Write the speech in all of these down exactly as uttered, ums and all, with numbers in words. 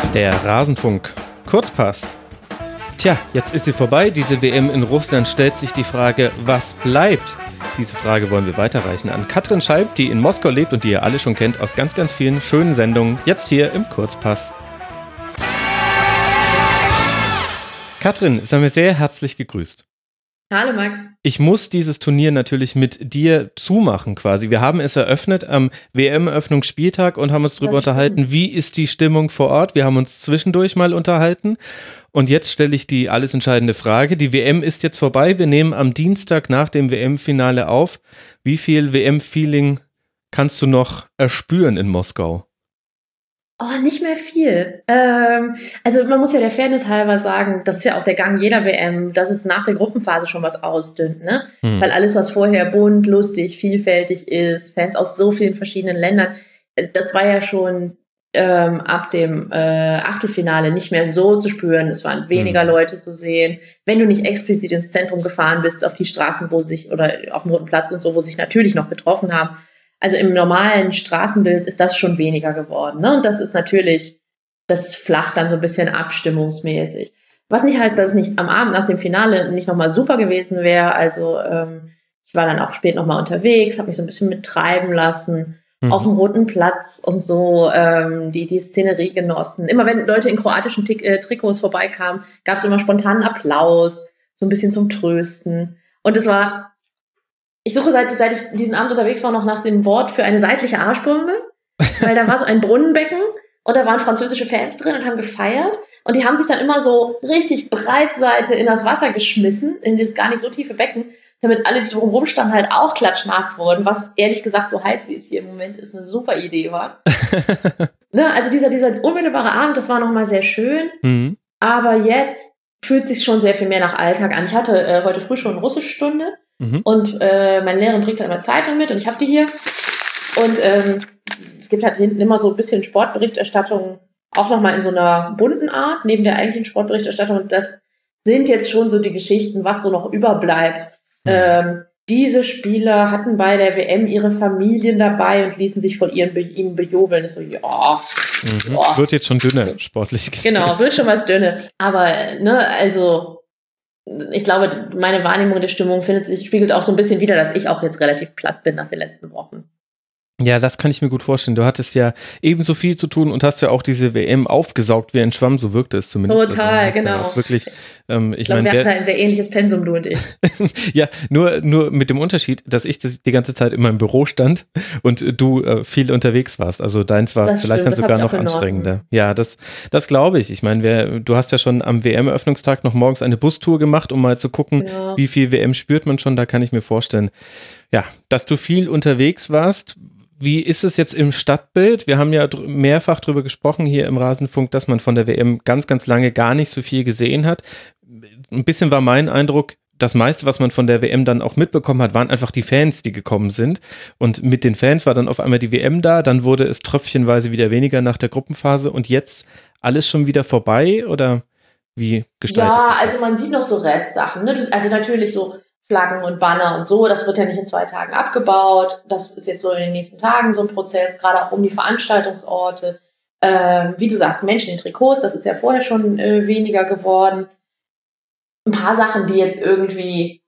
Der Rasenfunk Kurzpass. Tja, jetzt ist sie vorbei, diese W M in Russland. Stellt sich die Frage, was bleibt? Diese Frage wollen wir weiterreichen an Katrin Scheib, die in Moskau lebt und die ihr alle schon kennt aus ganz, ganz vielen schönen Sendungen. Jetzt hier im Kurzpass. Katrin, sei mir sehr herzlich gegrüßt. Hallo Max. Ich muss dieses Turnier natürlich mit dir zumachen quasi. Wir haben es eröffnet am W M-Eröffnungsspieltag und haben uns darüber unterhalten, wie ist die Stimmung vor Ort. Wir haben uns zwischendurch mal unterhalten und jetzt stelle ich die alles entscheidende Frage. Die W M ist jetzt vorbei. Wir nehmen am Dienstag nach dem W M-Finale auf. Wie viel W M-Feeling kannst du noch erspüren in Moskau? Oh, nicht mehr viel. Ähm, also man muss ja der Fairness halber sagen, das ist ja auch der Gang jeder W M, dass es nach der Gruppenphase schon was ausdünnt, ne? Hm. Weil alles, was vorher bunt, lustig, vielfältig ist, Fans aus so vielen verschiedenen Ländern, das war ja schon ähm, ab dem äh, Achtelfinale nicht mehr so zu spüren. Es waren weniger hm. Leute zu sehen. Wenn du nicht explizit ins Zentrum gefahren bist, auf die Straßen, wo sich, oder auf dem Roten Platz und so, wo sich natürlich noch getroffen haben, also im normalen Straßenbild ist das schon weniger geworden, ne? Und das ist natürlich, das flacht dann so ein bisschen abstimmungsmäßig. Was nicht heißt, dass es nicht am Abend nach dem Finale nicht nochmal super gewesen wäre. Also ähm, ich war dann auch spät nochmal unterwegs, habe mich so ein bisschen mittreiben lassen, mhm. auf dem Roten Platz und so, ähm, die die Szenerie genossen. Immer wenn Leute in kroatischen Tik- äh, Trikots vorbeikamen, gab es immer spontanen Applaus, so ein bisschen zum Trösten. Und es war... Ich suche, seit, seit ich diesen Abend unterwegs war, noch nach dem Wort für eine seitliche Arschbombe, weil da war so ein Brunnenbecken und da waren französische Fans drin und haben gefeiert und die haben sich dann immer so richtig breitseite in das Wasser geschmissen, in dieses gar nicht so tiefe Becken, damit alle, die drumherum standen, halt auch klatschnass wurden, was ehrlich gesagt so heiß wie es hier im Moment ist, eine super Idee war. Ne, also dieser, dieser unmittelbare Abend, das war nochmal sehr schön, mhm. aber jetzt fühlt es sich schon sehr viel mehr nach Alltag an. Ich hatte äh, heute früh schon eine Russischstunde. Mhm. Und äh, meine Lehrerin bringt dann immer Zeitung mit und ich habe die hier. Und ähm, es gibt halt hinten immer so ein bisschen Sportberichterstattung, auch nochmal in so einer bunten Art, neben der eigentlichen Sportberichterstattung. Und das sind jetzt schon so die Geschichten, was so noch überbleibt. Mhm. Ähm, diese Spieler hatten bei der W M ihre Familien dabei und ließen sich von ihren Be- ihnen bejubeln. Das ist so, ja, mhm. ja. Wird jetzt schon dünner, sportlich gesehen. Genau, wird schon was dünner. Aber, ne, also... Ich glaube, meine Wahrnehmung der Stimmung findet sich, spiegelt auch so ein bisschen wider, dass ich auch jetzt relativ platt bin nach den letzten Wochen. Ja, das kann ich mir gut vorstellen. Du hattest ja ebenso viel zu tun und hast ja auch diese W M aufgesaugt wie ein Schwamm, so wirkte es zumindest. Total, also, genau. Wirklich, ähm, ich, ich glaube, mein, wir hatten da ein sehr ähnliches Pensum, du und ich. Ja, nur, nur mit dem Unterschied, dass ich das die ganze Zeit in meinem Büro stand und du äh, viel unterwegs warst. Also deins war das vielleicht stimmt, dann sogar noch anstrengender. Ja, das, das glaube ich. Ich meine, wer, du hast ja schon am W M-Eröffnungstag noch morgens eine Bustour gemacht, um mal zu gucken, genau. wie viel W M spürt man schon. Da kann ich mir vorstellen, ja, dass du viel unterwegs warst. Wie ist es jetzt im Stadtbild? Wir haben ja dr- mehrfach drüber gesprochen hier im Rasenfunk, dass man von der W M ganz, ganz lange gar nicht so viel gesehen hat. Ein bisschen war mein Eindruck, das meiste, was man von der W M dann auch mitbekommen hat, waren einfach die Fans, die gekommen sind. Und mit den Fans war dann auf einmal die W M da, dann wurde es tröpfchenweise wieder weniger nach der Gruppenphase und jetzt alles schon wieder vorbei oder wie gestaltet Ja, sich das? also man sieht noch so Restsachen, ne? Also natürlich so Flaggen und Banner und so, das wird ja nicht in zwei Tagen abgebaut. Das ist jetzt so in den nächsten Tagen so ein Prozess, gerade auch um die Veranstaltungsorte. Ähm, wie du sagst, Menschen in Trikots, das ist ja vorher schon äh, weniger geworden. Ein paar Sachen, die jetzt irgendwie,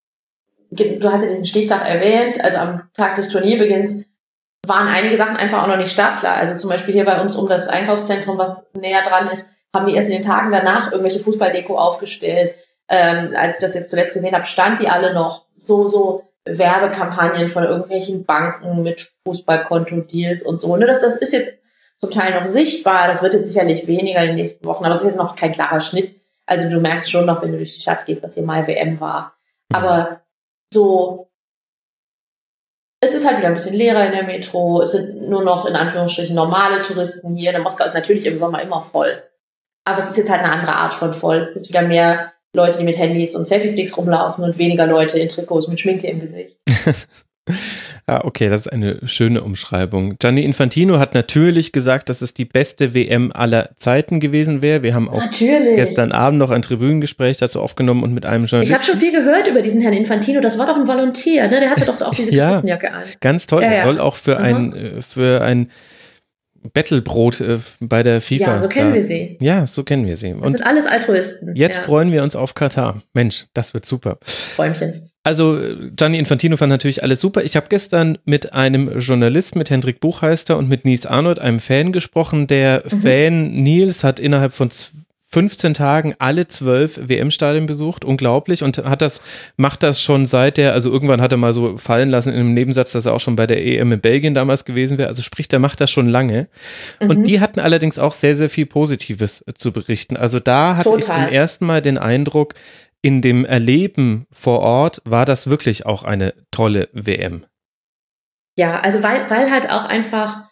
du hast ja diesen Stichtag erwähnt, also am Tag des Turnierbeginns waren einige Sachen einfach auch noch nicht startklar. Also zum Beispiel hier bei uns um das Einkaufszentrum, was näher dran ist, haben die erst in den Tagen danach irgendwelche Fußballdeko aufgestellt. Ähm, als ich das jetzt zuletzt gesehen habe, stand die alle noch so, so Werbekampagnen von irgendwelchen Banken mit Fußballkonto-Deals und so. Ne, das, das ist jetzt zum Teil noch sichtbar, das wird jetzt sicherlich weniger in den nächsten Wochen, aber es ist jetzt noch kein klarer Schnitt. Also du merkst schon noch, wenn du durch die Stadt gehst, dass hier mal W M war. Aber so, es ist halt wieder ein bisschen leerer in der Metro, es sind nur noch in Anführungsstrichen normale Touristen hier. Der Moskau ist natürlich im Sommer immer voll. Aber es ist jetzt halt eine andere Art von voll. Es ist jetzt wieder mehr Leute, die mit Handys und Selfie-Sticks rumlaufen und weniger Leute in Trikots mit Schminke im Gesicht. Ja, okay, das ist eine schöne Umschreibung. Gianni Infantino hat natürlich gesagt, dass es die beste W M aller Zeiten gewesen wäre. Wir haben auch natürlich. gestern Abend noch ein Tribünengespräch dazu aufgenommen und mit einem Journalisten. Ich habe schon viel gehört über diesen Herrn Infantino. Das war doch ein Volontär, ne? Der hatte doch auch diese ja, Kapuzenjacke an. Ganz toll. Ja, ja. Er soll auch für Aha. ein, für ein Bettelbrot äh, bei der FIFA. Ja, so kennen da, wir sie. Ja, so kennen wir sie. Und das sind alles Altruisten. Jetzt ja. freuen wir uns auf Katar. Mensch, das wird super. Träumchen. Also Gianni Infantino fand natürlich alles super. Ich habe gestern mit einem Journalist, mit Hendrik Buchheister und mit Nils Arnold, einem Fan, gesprochen. Der mhm. Fan Nils hat innerhalb von fünfzehn Tagen alle zwölf W M-Stadien besucht, unglaublich, und hat das, macht das schon seit der, also irgendwann hat er mal so fallen lassen in einem Nebensatz, dass er auch schon bei der E M in Belgien damals gewesen wäre, also sprich, der macht das schon lange. Mhm. Und die hatten allerdings auch sehr, sehr viel Positives zu berichten. Also da hatte Total. ich zum ersten Mal den Eindruck, in dem Erleben vor Ort war das wirklich auch eine tolle W M. Ja, also weil, weil halt auch einfach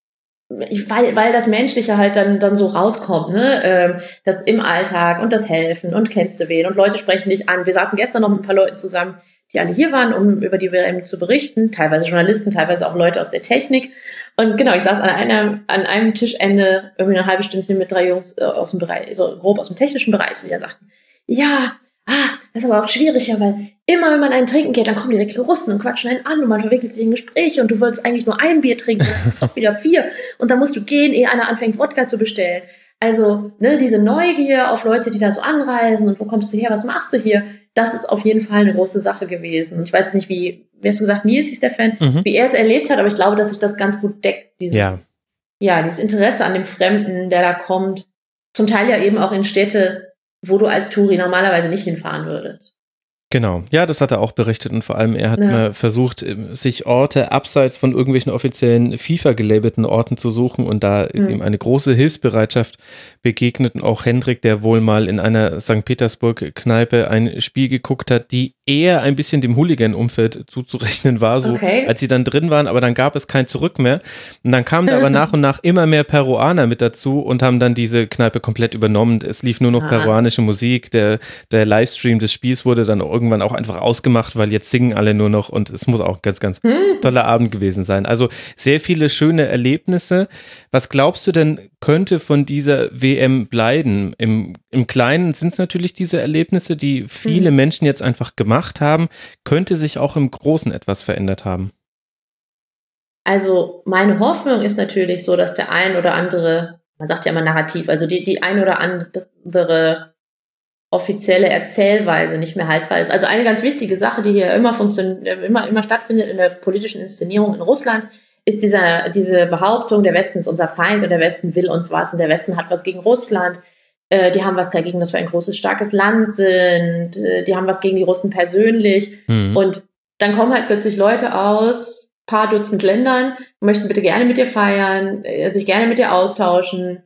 Weil, weil das Menschliche halt dann, dann so rauskommt, ne, ähm, das im Alltag und das Helfen und kennst du wen und Leute sprechen dich an. Wir saßen gestern noch mit ein paar Leuten zusammen, die alle hier waren, um über die W M zu berichten, teilweise Journalisten, teilweise auch Leute aus der Technik. Und genau, ich saß an einem, an einem Tischende irgendwie eine halbe Stündchen mit drei Jungs äh, aus dem Bereich, so grob aus dem technischen Bereich, die ja sagten, ja, ah, das ist aber auch schwieriger, weil immer, wenn man einen trinken geht, dann kommen die direkt Russen und quatschen einen an und man verwickelt sich in Gespräche und du wolltest eigentlich nur ein Bier trinken, dann ist es doch wieder vier und dann musst du gehen, ehe einer anfängt, Wodka zu bestellen. Also, ne, diese Neugier auf Leute, die da so anreisen und wo kommst du her, was machst du hier, das ist auf jeden Fall eine große Sache gewesen. Und ich weiß jetzt nicht, wie, wie hast du gesagt, Nils hieß der Fan, mhm. wie er es erlebt hat, aber ich glaube, dass sich das ganz gut deckt, dieses, ja. ja, dieses Interesse an dem Fremden, der da kommt, zum Teil ja eben auch in Städte, wo du als Touri normalerweise nicht hinfahren würdest. Genau, ja, das hat er auch berichtet und vor allem er hat ja. mal versucht, sich Orte abseits von irgendwelchen offiziellen FIFA-gelabelten Orten zu suchen und da ist mhm. ihm eine große Hilfsbereitschaft begegnet und auch Hendrik, der wohl mal in einer Sankt Petersburg-Kneipe ein Spiel geguckt hat, die eher ein bisschen dem Hooligan-Umfeld zuzurechnen war, so okay. als sie dann drin waren, aber dann gab es kein Zurück mehr und dann kamen da aber nach und nach immer mehr Peruaner mit dazu und haben dann diese Kneipe komplett übernommen. Es lief nur noch ah. peruanische Musik, der, der Livestream des Spiels wurde dann irgendwann auch einfach ausgemacht, weil jetzt singen alle nur noch und es muss auch ein ganz, ganz hm. toller Abend gewesen sein. Also sehr viele schöne Erlebnisse. Was glaubst du denn, könnte von dieser W M bleiben? Im, im Kleinen sind es natürlich diese Erlebnisse, die viele hm. Menschen jetzt einfach gemacht haben. Könnte sich auch im Großen etwas verändert haben? Also meine Hoffnung ist natürlich so, dass der ein oder andere, man sagt ja immer Narrativ, also die, die ein oder andere offizielle Erzählweise nicht mehr haltbar ist. Also eine ganz wichtige Sache, die hier immer funktioniert, immer, immer stattfindet in der politischen Inszenierung in Russland, ist dieser, diese Behauptung, der Westen ist unser Feind und der Westen will uns was und der Westen hat was gegen Russland. Äh, die haben was dagegen, dass wir ein großes, starkes Land sind. Äh, die haben was gegen die Russen persönlich. Mhm. Und dann kommen halt plötzlich Leute aus paar Dutzend Ländern, möchten bitte gerne mit dir feiern, äh, sich gerne mit dir austauschen,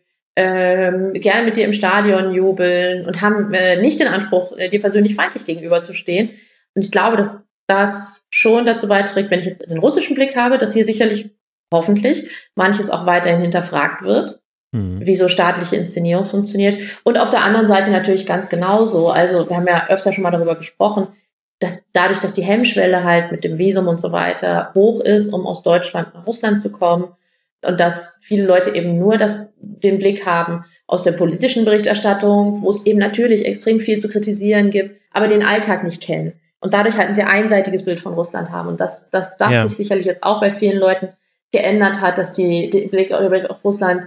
Ähm, gerne mit dir im Stadion jubeln und haben äh, nicht den Anspruch, äh, dir persönlich feindlich gegenüberzustehen. Und ich glaube, dass das schon dazu beiträgt, wenn ich jetzt den russischen Blick habe, dass hier sicherlich, hoffentlich, manches auch weiterhin hinterfragt wird, mhm. wie so staatliche Inszenierung funktioniert. Und auf der anderen Seite natürlich ganz genauso. Also wir haben ja öfter schon mal darüber gesprochen, dass dadurch, dass die Hemmschwelle halt mit dem Visum und so weiter hoch ist, um aus Deutschland nach Russland zu kommen, und dass viele Leute eben nur das, den Blick haben aus der politischen Berichterstattung, wo es eben natürlich extrem viel zu kritisieren gibt, aber den Alltag nicht kennen. Und dadurch halt ein sehr einseitiges Bild von Russland haben. Und dass das, das ja. sich sicherlich jetzt auch bei vielen Leuten geändert hat, dass die, der Blick auf Russland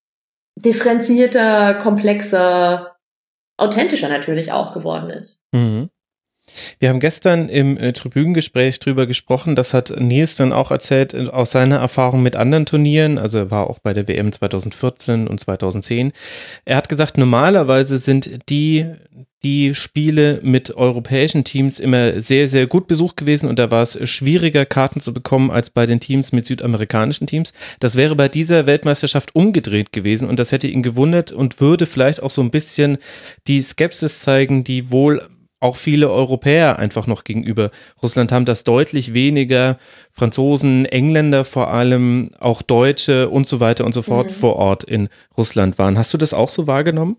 differenzierter, komplexer, authentischer natürlich auch geworden ist. Mhm. Wir haben gestern im äh, Tribünengespräch drüber gesprochen, das hat Nils dann auch erzählt äh, aus seiner Erfahrung mit anderen Turnieren, also er war auch bei der W M zwanzig vierzehn und zwanzig zehn. Er hat gesagt, normalerweise sind die, die Spiele mit europäischen Teams immer sehr, sehr gut besucht gewesen und da war es schwieriger, Karten zu bekommen als bei den Teams mit südamerikanischen Teams. Das wäre bei dieser Weltmeisterschaft umgedreht gewesen und das hätte ihn gewundert und würde vielleicht auch so ein bisschen die Skepsis zeigen, die wohl auch viele Europäer einfach noch gegenüber Russland haben, dass deutlich weniger Franzosen, Engländer vor allem, auch Deutsche und so weiter und so fort mhm. vor Ort in Russland waren. Hast du das auch so wahrgenommen?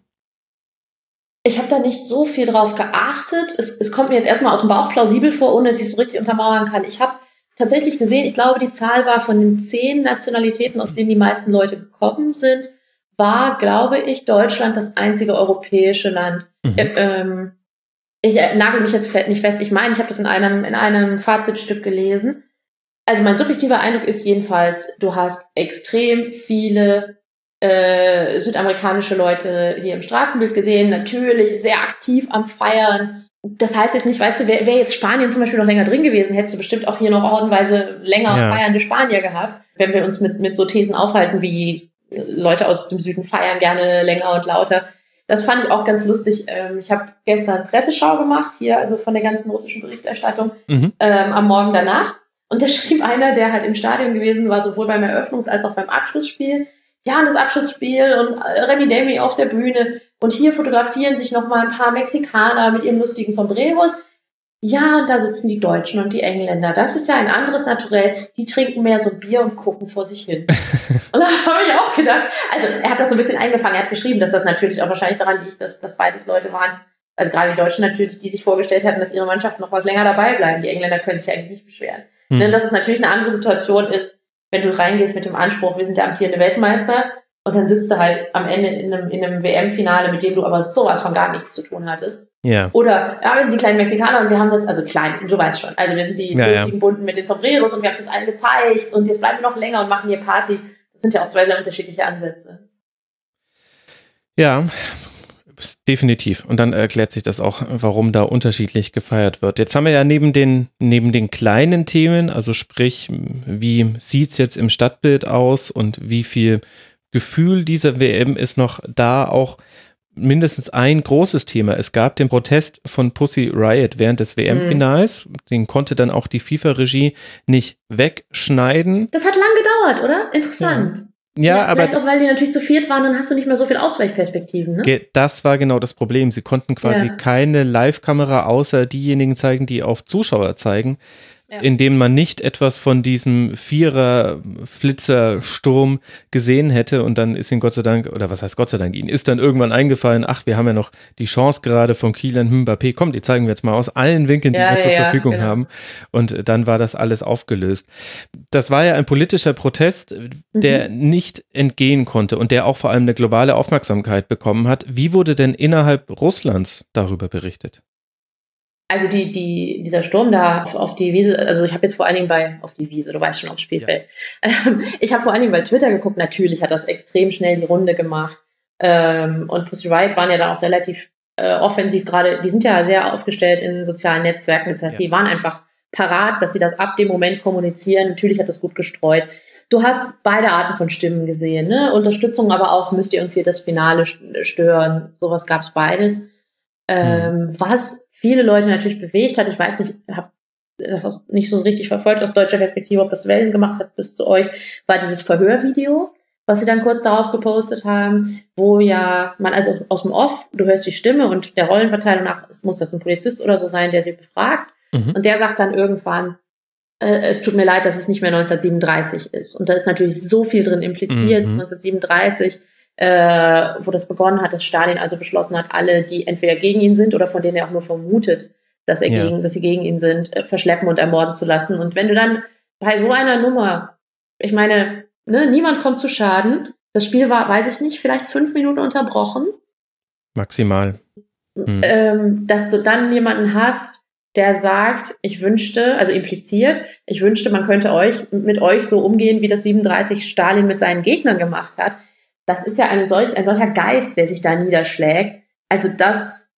Ich habe da nicht so viel drauf geachtet. Es, es kommt mir jetzt erstmal aus dem Bauch plausibel vor, ohne dass ich es so richtig untermauern kann. Ich habe tatsächlich gesehen, ich glaube, die Zahl war von den zehn Nationalitäten, aus denen die meisten Leute gekommen sind, war, glaube ich, Deutschland das einzige europäische Land. Mhm. Ähm, Ich nagel mich jetzt nicht fest, ich meine, ich habe das in einem, in einem Fazitstück gelesen. also mein subjektiver Eindruck ist jedenfalls, du hast extrem viele äh, südamerikanische Leute hier im Straßenbild gesehen, natürlich sehr aktiv am Feiern. Das heißt jetzt nicht, weißt du, wäre wär jetzt Spanien zum Beispiel noch länger drin gewesen, hättest du bestimmt auch hier noch ordenweise länger ja. feiernde Spanier gehabt, wenn wir uns mit, mit so Thesen aufhalten, wie Leute aus dem Süden feiern gerne länger und lauter. Das fand ich auch ganz lustig. Ich habe gestern Presseschau gemacht, hier also von der ganzen russischen Berichterstattung, mhm. ähm, am Morgen danach. Und da schrieb einer, der halt im Stadion gewesen war, sowohl beim Eröffnungs- als auch beim Abschlussspiel, ja, und das Abschlussspiel und Remi Demi auf der Bühne und hier fotografieren sich noch mal ein paar Mexikaner mit ihren lustigen Sombreros. Ja, und da sitzen die Deutschen und die Engländer. Das ist ja ein anderes Naturell. Die trinken mehr so Bier und gucken vor sich hin. Und da habe ich auch gedacht, also er hat das so ein bisschen eingefangen. Er hat geschrieben, dass das natürlich auch wahrscheinlich daran liegt, dass, dass beides Leute waren, also gerade die Deutschen natürlich, die sich vorgestellt hatten, dass ihre Mannschaften noch was länger dabei bleiben. Die Engländer können sich eigentlich nicht beschweren. Mhm. Denn dass es natürlich eine andere Situation ist, wenn du reingehst mit dem Anspruch, wir sind der amtierende Weltmeister, und dann sitzt du halt am Ende in einem, in einem W M-Finale, mit dem du aber sowas von gar nichts zu tun hattest. Ja. Oder, ja, wir sind die kleinen Mexikaner und wir haben das, also klein, du weißt schon, also wir sind die ja, lustigen ja. Bunten mit den Sombreros und wir haben es jetzt allen gezeigt und jetzt bleiben wir noch länger und machen hier Party. Das sind ja auch zwei sehr unterschiedliche Ansätze. Ja, definitiv. Und dann erklärt sich das auch, warum da unterschiedlich gefeiert wird. Jetzt haben wir ja neben den, neben den kleinen Themen, also sprich, wie sieht's jetzt im Stadtbild aus und wie viel Gefühl dieser W M ist noch da, auch mindestens ein großes Thema. Es gab den Protest von Pussy Riot während des W M-Finals. Mhm. Den konnte dann auch die FIFA-Regie nicht wegschneiden. Das hat lang gedauert, oder? Interessant. Ja. Ja, ja, aber vielleicht auch, weil die natürlich zu viert waren, dann hast du nicht mehr so viel Ausweichperspektiven, ne? Das war genau das Problem. Sie konnten quasi ja. keine Live-Kamera außer diejenigen zeigen, die auf Zuschauer zeigen, ja. indem man nicht etwas von diesem Vierer-Flitzer-Sturm gesehen hätte und dann ist ihnen Gott sei Dank, oder was heißt Gott sei Dank, ihnen ist dann irgendwann eingefallen, ach, wir haben ja noch die Chance gerade von Kylian Mbappé, komm, die zeigen wir jetzt mal aus allen Winkeln, die ja, wir ja, zur Verfügung genau. haben, und dann war das alles aufgelöst. Das war ja ein politischer Protest, der mhm. nicht entgehen konnte und der auch vor allem eine globale Aufmerksamkeit bekommen hat. Wie wurde denn innerhalb Russlands darüber berichtet? Also die, die, dieser Sturm da auf, auf die Wiese, also ich habe jetzt vor allen Dingen bei, auf die Wiese, du weißt schon, aufs Spielfeld. Ja. Ähm, ich habe vor allen Dingen bei Twitter geguckt, natürlich hat das extrem schnell die Runde gemacht. Ähm, und Pussy Riot waren ja dann auch relativ äh, offensiv gerade, die sind ja sehr aufgestellt in sozialen Netzwerken, das heißt, ja. die waren einfach parat, dass sie das ab dem Moment kommunizieren. Natürlich hat das gut gestreut. Du hast beide Arten von Stimmen gesehen, ne? Unterstützung, aber auch, müsst ihr uns hier das Finale stören. Sowas gab's beides. Ähm, mhm. Was viele Leute natürlich bewegt hat, ich weiß nicht, ich habe das nicht so richtig verfolgt aus deutscher Perspektive, ob das Wellen gemacht hat bis zu euch, war dieses Verhörvideo, was sie dann kurz darauf gepostet haben, wo ja man also aus dem Off, du hörst die Stimme und der Rollenverteilung nach, muss das ein Polizist oder so sein, der sie befragt, mhm. und der sagt dann irgendwann, äh, es tut mir leid, dass es nicht mehr neunzehnhundertsiebenunddreißig ist. Und da ist natürlich so viel drin impliziert, mhm. neunzehnhundertsiebenunddreißig, Äh, wo das begonnen hat, dass Stalin also beschlossen hat, alle, die entweder gegen ihn sind oder von denen er auch nur vermutet, dass er ja. gegen, dass sie gegen ihn sind, äh, verschleppen und ermorden zu lassen. Und wenn du dann bei so einer Nummer, ich meine, ne, niemand kommt zu Schaden. Das Spiel war, weiß ich nicht, vielleicht fünf Minuten unterbrochen. Maximal. Hm. Ähm, dass du dann jemanden hast, der sagt, ich wünschte, also impliziert, ich wünschte, man könnte euch mit euch so umgehen, wie das siebenunddreißig Stalin mit seinen Gegnern gemacht hat. Das ist ja eine solch, ein solcher Geist, der sich da niederschlägt. Also das,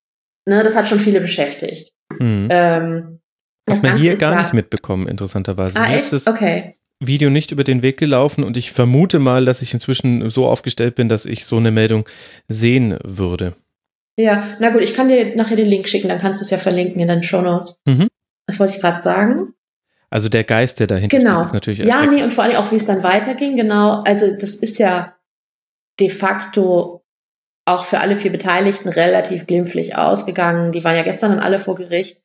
ne, das hat schon viele beschäftigt. Mhm. Ähm, Hat man hier gar nicht mitbekommen, interessanterweise. Ah, Mir echt? ist das okay. Video nicht über den Weg gelaufen und ich vermute mal, dass ich inzwischen so aufgestellt bin, dass ich so eine Meldung sehen würde. Ja, na gut, ich kann dir nachher den Link schicken, dann kannst du es ja verlinken in deinen Shownotes. Mhm. Das wollte ich gerade sagen. Also der Geist, der dahinter genau. steht, ist natürlich Ja, nee, und vor allem auch, wie es dann weiterging, genau. Also das ist ja de facto auch für alle vier Beteiligten relativ glimpflich ausgegangen. Die waren ja gestern dann alle vor Gericht.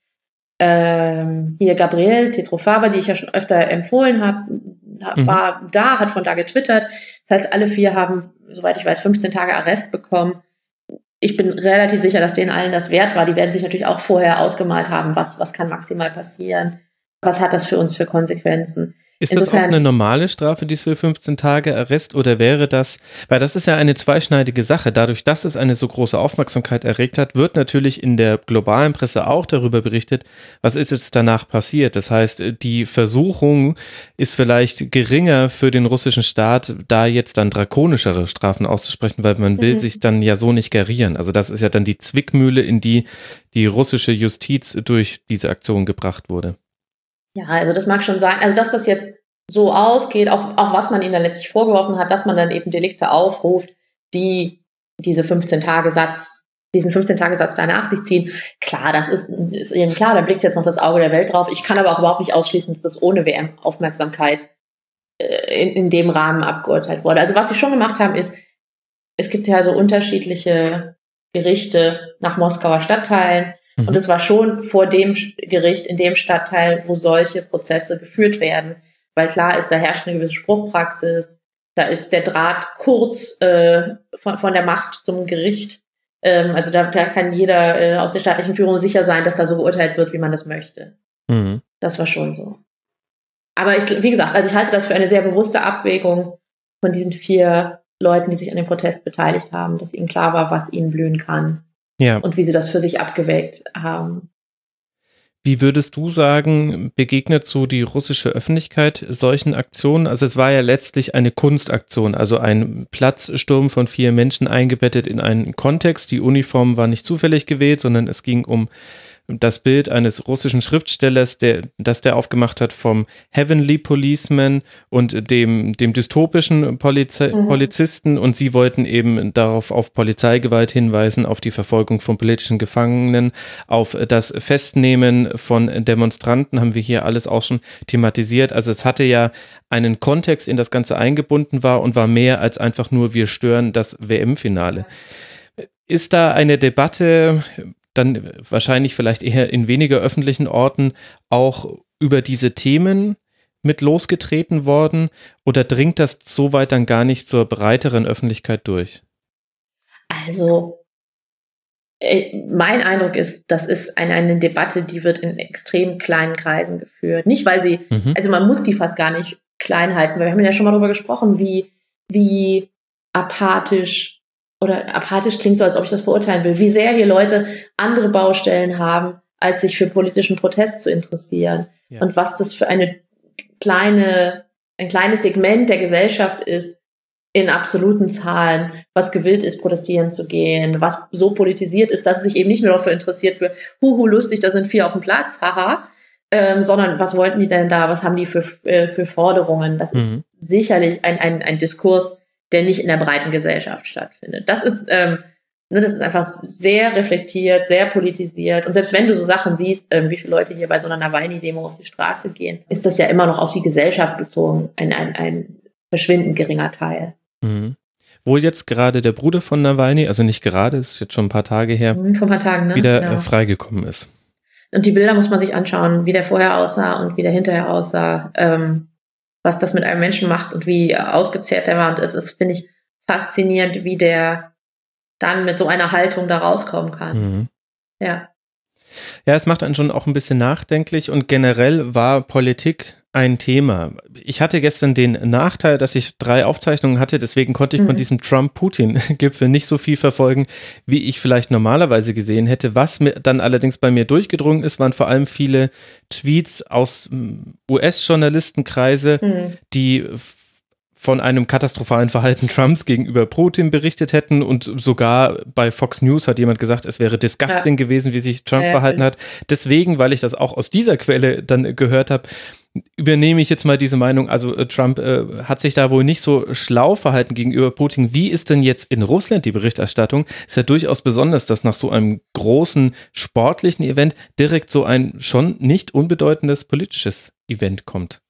Ähm, hier Gabriel Tetrofaba, die ich ja schon öfter empfohlen habe, war mhm. da, hat von da getwittert. Das heißt, alle vier haben, soweit ich weiß, fünfzehn Tage Arrest bekommen. Ich bin relativ sicher, dass denen allen das wert war. Die werden sich natürlich auch vorher ausgemalt haben, was, was kann maximal passieren. Was hat das für uns für Konsequenzen? Ist Insofern, das auch eine normale Strafe, diese fünfzehn Tage Arrest, oder wäre das, weil das ist ja eine zweischneidige Sache, dadurch, dass es eine so große Aufmerksamkeit erregt hat, wird natürlich in der globalen Presse auch darüber berichtet, was ist jetzt danach passiert. Das heißt, die Versuchung ist vielleicht geringer für den russischen Staat, da jetzt dann drakonischere Strafen auszusprechen, weil man will mhm. sich dann ja so nicht garieren. Also das ist ja dann die Zwickmühle, in die die russische Justiz durch diese Aktion gebracht wurde. Ja, also das mag schon sein, also dass das jetzt so ausgeht, auch, auch was man ihnen dann letztlich vorgeworfen hat, dass man dann eben Delikte aufruft, die diese fünfzehn-Tage-Satz, diesen fünfzehn-Tage-Satz da nach sich ziehen. Klar, das ist, ist eben klar, da blickt jetzt noch das Auge der Welt drauf. Ich kann aber auch überhaupt nicht ausschließen, dass das ohne W M-Aufmerksamkeit äh, in, in dem Rahmen abgeurteilt wurde. Also was sie schon gemacht haben, ist, es gibt ja so unterschiedliche Gerichte nach Moskauer Stadtteilen. Und es war schon vor dem Gericht in dem Stadtteil, wo solche Prozesse geführt werden. Weil klar ist, da herrscht eine gewisse Spruchpraxis, da ist der Draht kurz äh, von, von der Macht zum Gericht. Ähm, also da, da kann jeder äh, aus der staatlichen Führung sicher sein, dass da so geurteilt wird, wie man das möchte. Mhm. Das war schon so. Aber ich, wie gesagt, also ich halte das für eine sehr bewusste Abwägung von diesen vier Leuten, die sich an dem Protest beteiligt haben, dass ihnen klar war, was ihnen blühen kann. Ja. Und wie sie das für sich abgewägt haben. Wie würdest du sagen, begegnet so die russische Öffentlichkeit solchen Aktionen? Also es war ja letztlich eine Kunstaktion, also ein Platzsturm von vier Menschen eingebettet in einen Kontext. Die Uniform war nicht zufällig gewählt, sondern es ging um das Bild eines russischen Schriftstellers, der, das der aufgemacht hat vom Heavenly Policeman und dem, dem dystopischen Polizi- mhm. Polizisten, und sie wollten eben darauf auf Polizeigewalt hinweisen, auf die Verfolgung von politischen Gefangenen, auf das Festnehmen von Demonstranten, haben wir hier alles auch schon thematisiert. Also es hatte ja einen Kontext, in das Ganze eingebunden war und war mehr als einfach nur, wir stören das W M-Finale. Ist da eine Debatte, dann wahrscheinlich vielleicht eher in weniger öffentlichen Orten, auch über diese Themen mit losgetreten worden, oder dringt das so weit dann gar nicht zur breiteren Öffentlichkeit durch? Also mein Eindruck ist, das ist eine, eine Debatte, die wird in extrem kleinen Kreisen geführt. Nicht, weil sie, mhm. also man muss die fast gar nicht klein halten, weil wir haben ja schon mal darüber gesprochen, wie, wie apathisch oder apathisch klingt so, als ob ich das verurteilen will, wie sehr hier Leute andere Baustellen haben, als sich für politischen Protest zu interessieren. Ja. Und was das für eine kleine, ein kleines Segment der Gesellschaft ist, in absoluten Zahlen, was gewillt ist, protestieren zu gehen, was so politisiert ist, dass es sich eben nicht nur dafür interessiert für, huhu, lustig, da sind vier auf dem Platz, haha, ähm, sondern was wollten die denn da, was haben die für, äh, für Forderungen? Das mhm. ist sicherlich ein, ein, ein Diskurs, der nicht in der breiten Gesellschaft stattfindet. Das ist, ähm, ne, das ist einfach sehr reflektiert, sehr politisiert. Und selbst wenn du so Sachen siehst, ähm, wie viele Leute hier bei so einer Nawalny-Demo auf die Straße gehen, ist das ja immer noch auf die Gesellschaft bezogen, ein, ein, ein verschwindend geringer Teil. Mhm. Wo jetzt gerade der Bruder von Nawalny, also nicht gerade, ist jetzt schon ein paar Tage her, mhm, vor ein paar Tagen, ne? wieder genau. äh, freigekommen ist. Und die Bilder muss man sich anschauen, wie der vorher aussah und wie der hinterher aussah. Ähm, was das mit einem Menschen macht und wie ausgezehrt der war. Und es ist, finde ich, faszinierend, wie der dann mit so einer Haltung da rauskommen kann. Mhm. Ja. Ja, es macht einen schon auch ein bisschen nachdenklich, und generell war Politik ein Thema. Ich hatte gestern den Nachteil, dass ich drei Aufzeichnungen hatte, deswegen konnte ich mhm. von diesem Trump-Putin-Gipfel nicht so viel verfolgen, wie ich vielleicht normalerweise gesehen hätte. Was mir dann allerdings bei mir durchgedrungen ist, waren vor allem viele Tweets aus U S-Journalistenkreise, mhm. die von einem katastrophalen Verhalten Trumps gegenüber Putin berichtet hätten, und sogar bei Fox News hat jemand gesagt, es wäre disgusting ja. gewesen, wie sich Trump ja, verhalten hat. Deswegen, weil ich das auch aus dieser Quelle dann gehört habe, übernehme ich jetzt mal diese Meinung, also äh, Trump äh, hat sich da wohl nicht so schlau verhalten gegenüber Putin. Wie ist denn jetzt in Russland die Berichterstattung? Ist ja durchaus besonders, dass nach so einem großen sportlichen Event direkt so ein schon nicht unbedeutendes politisches Event kommt.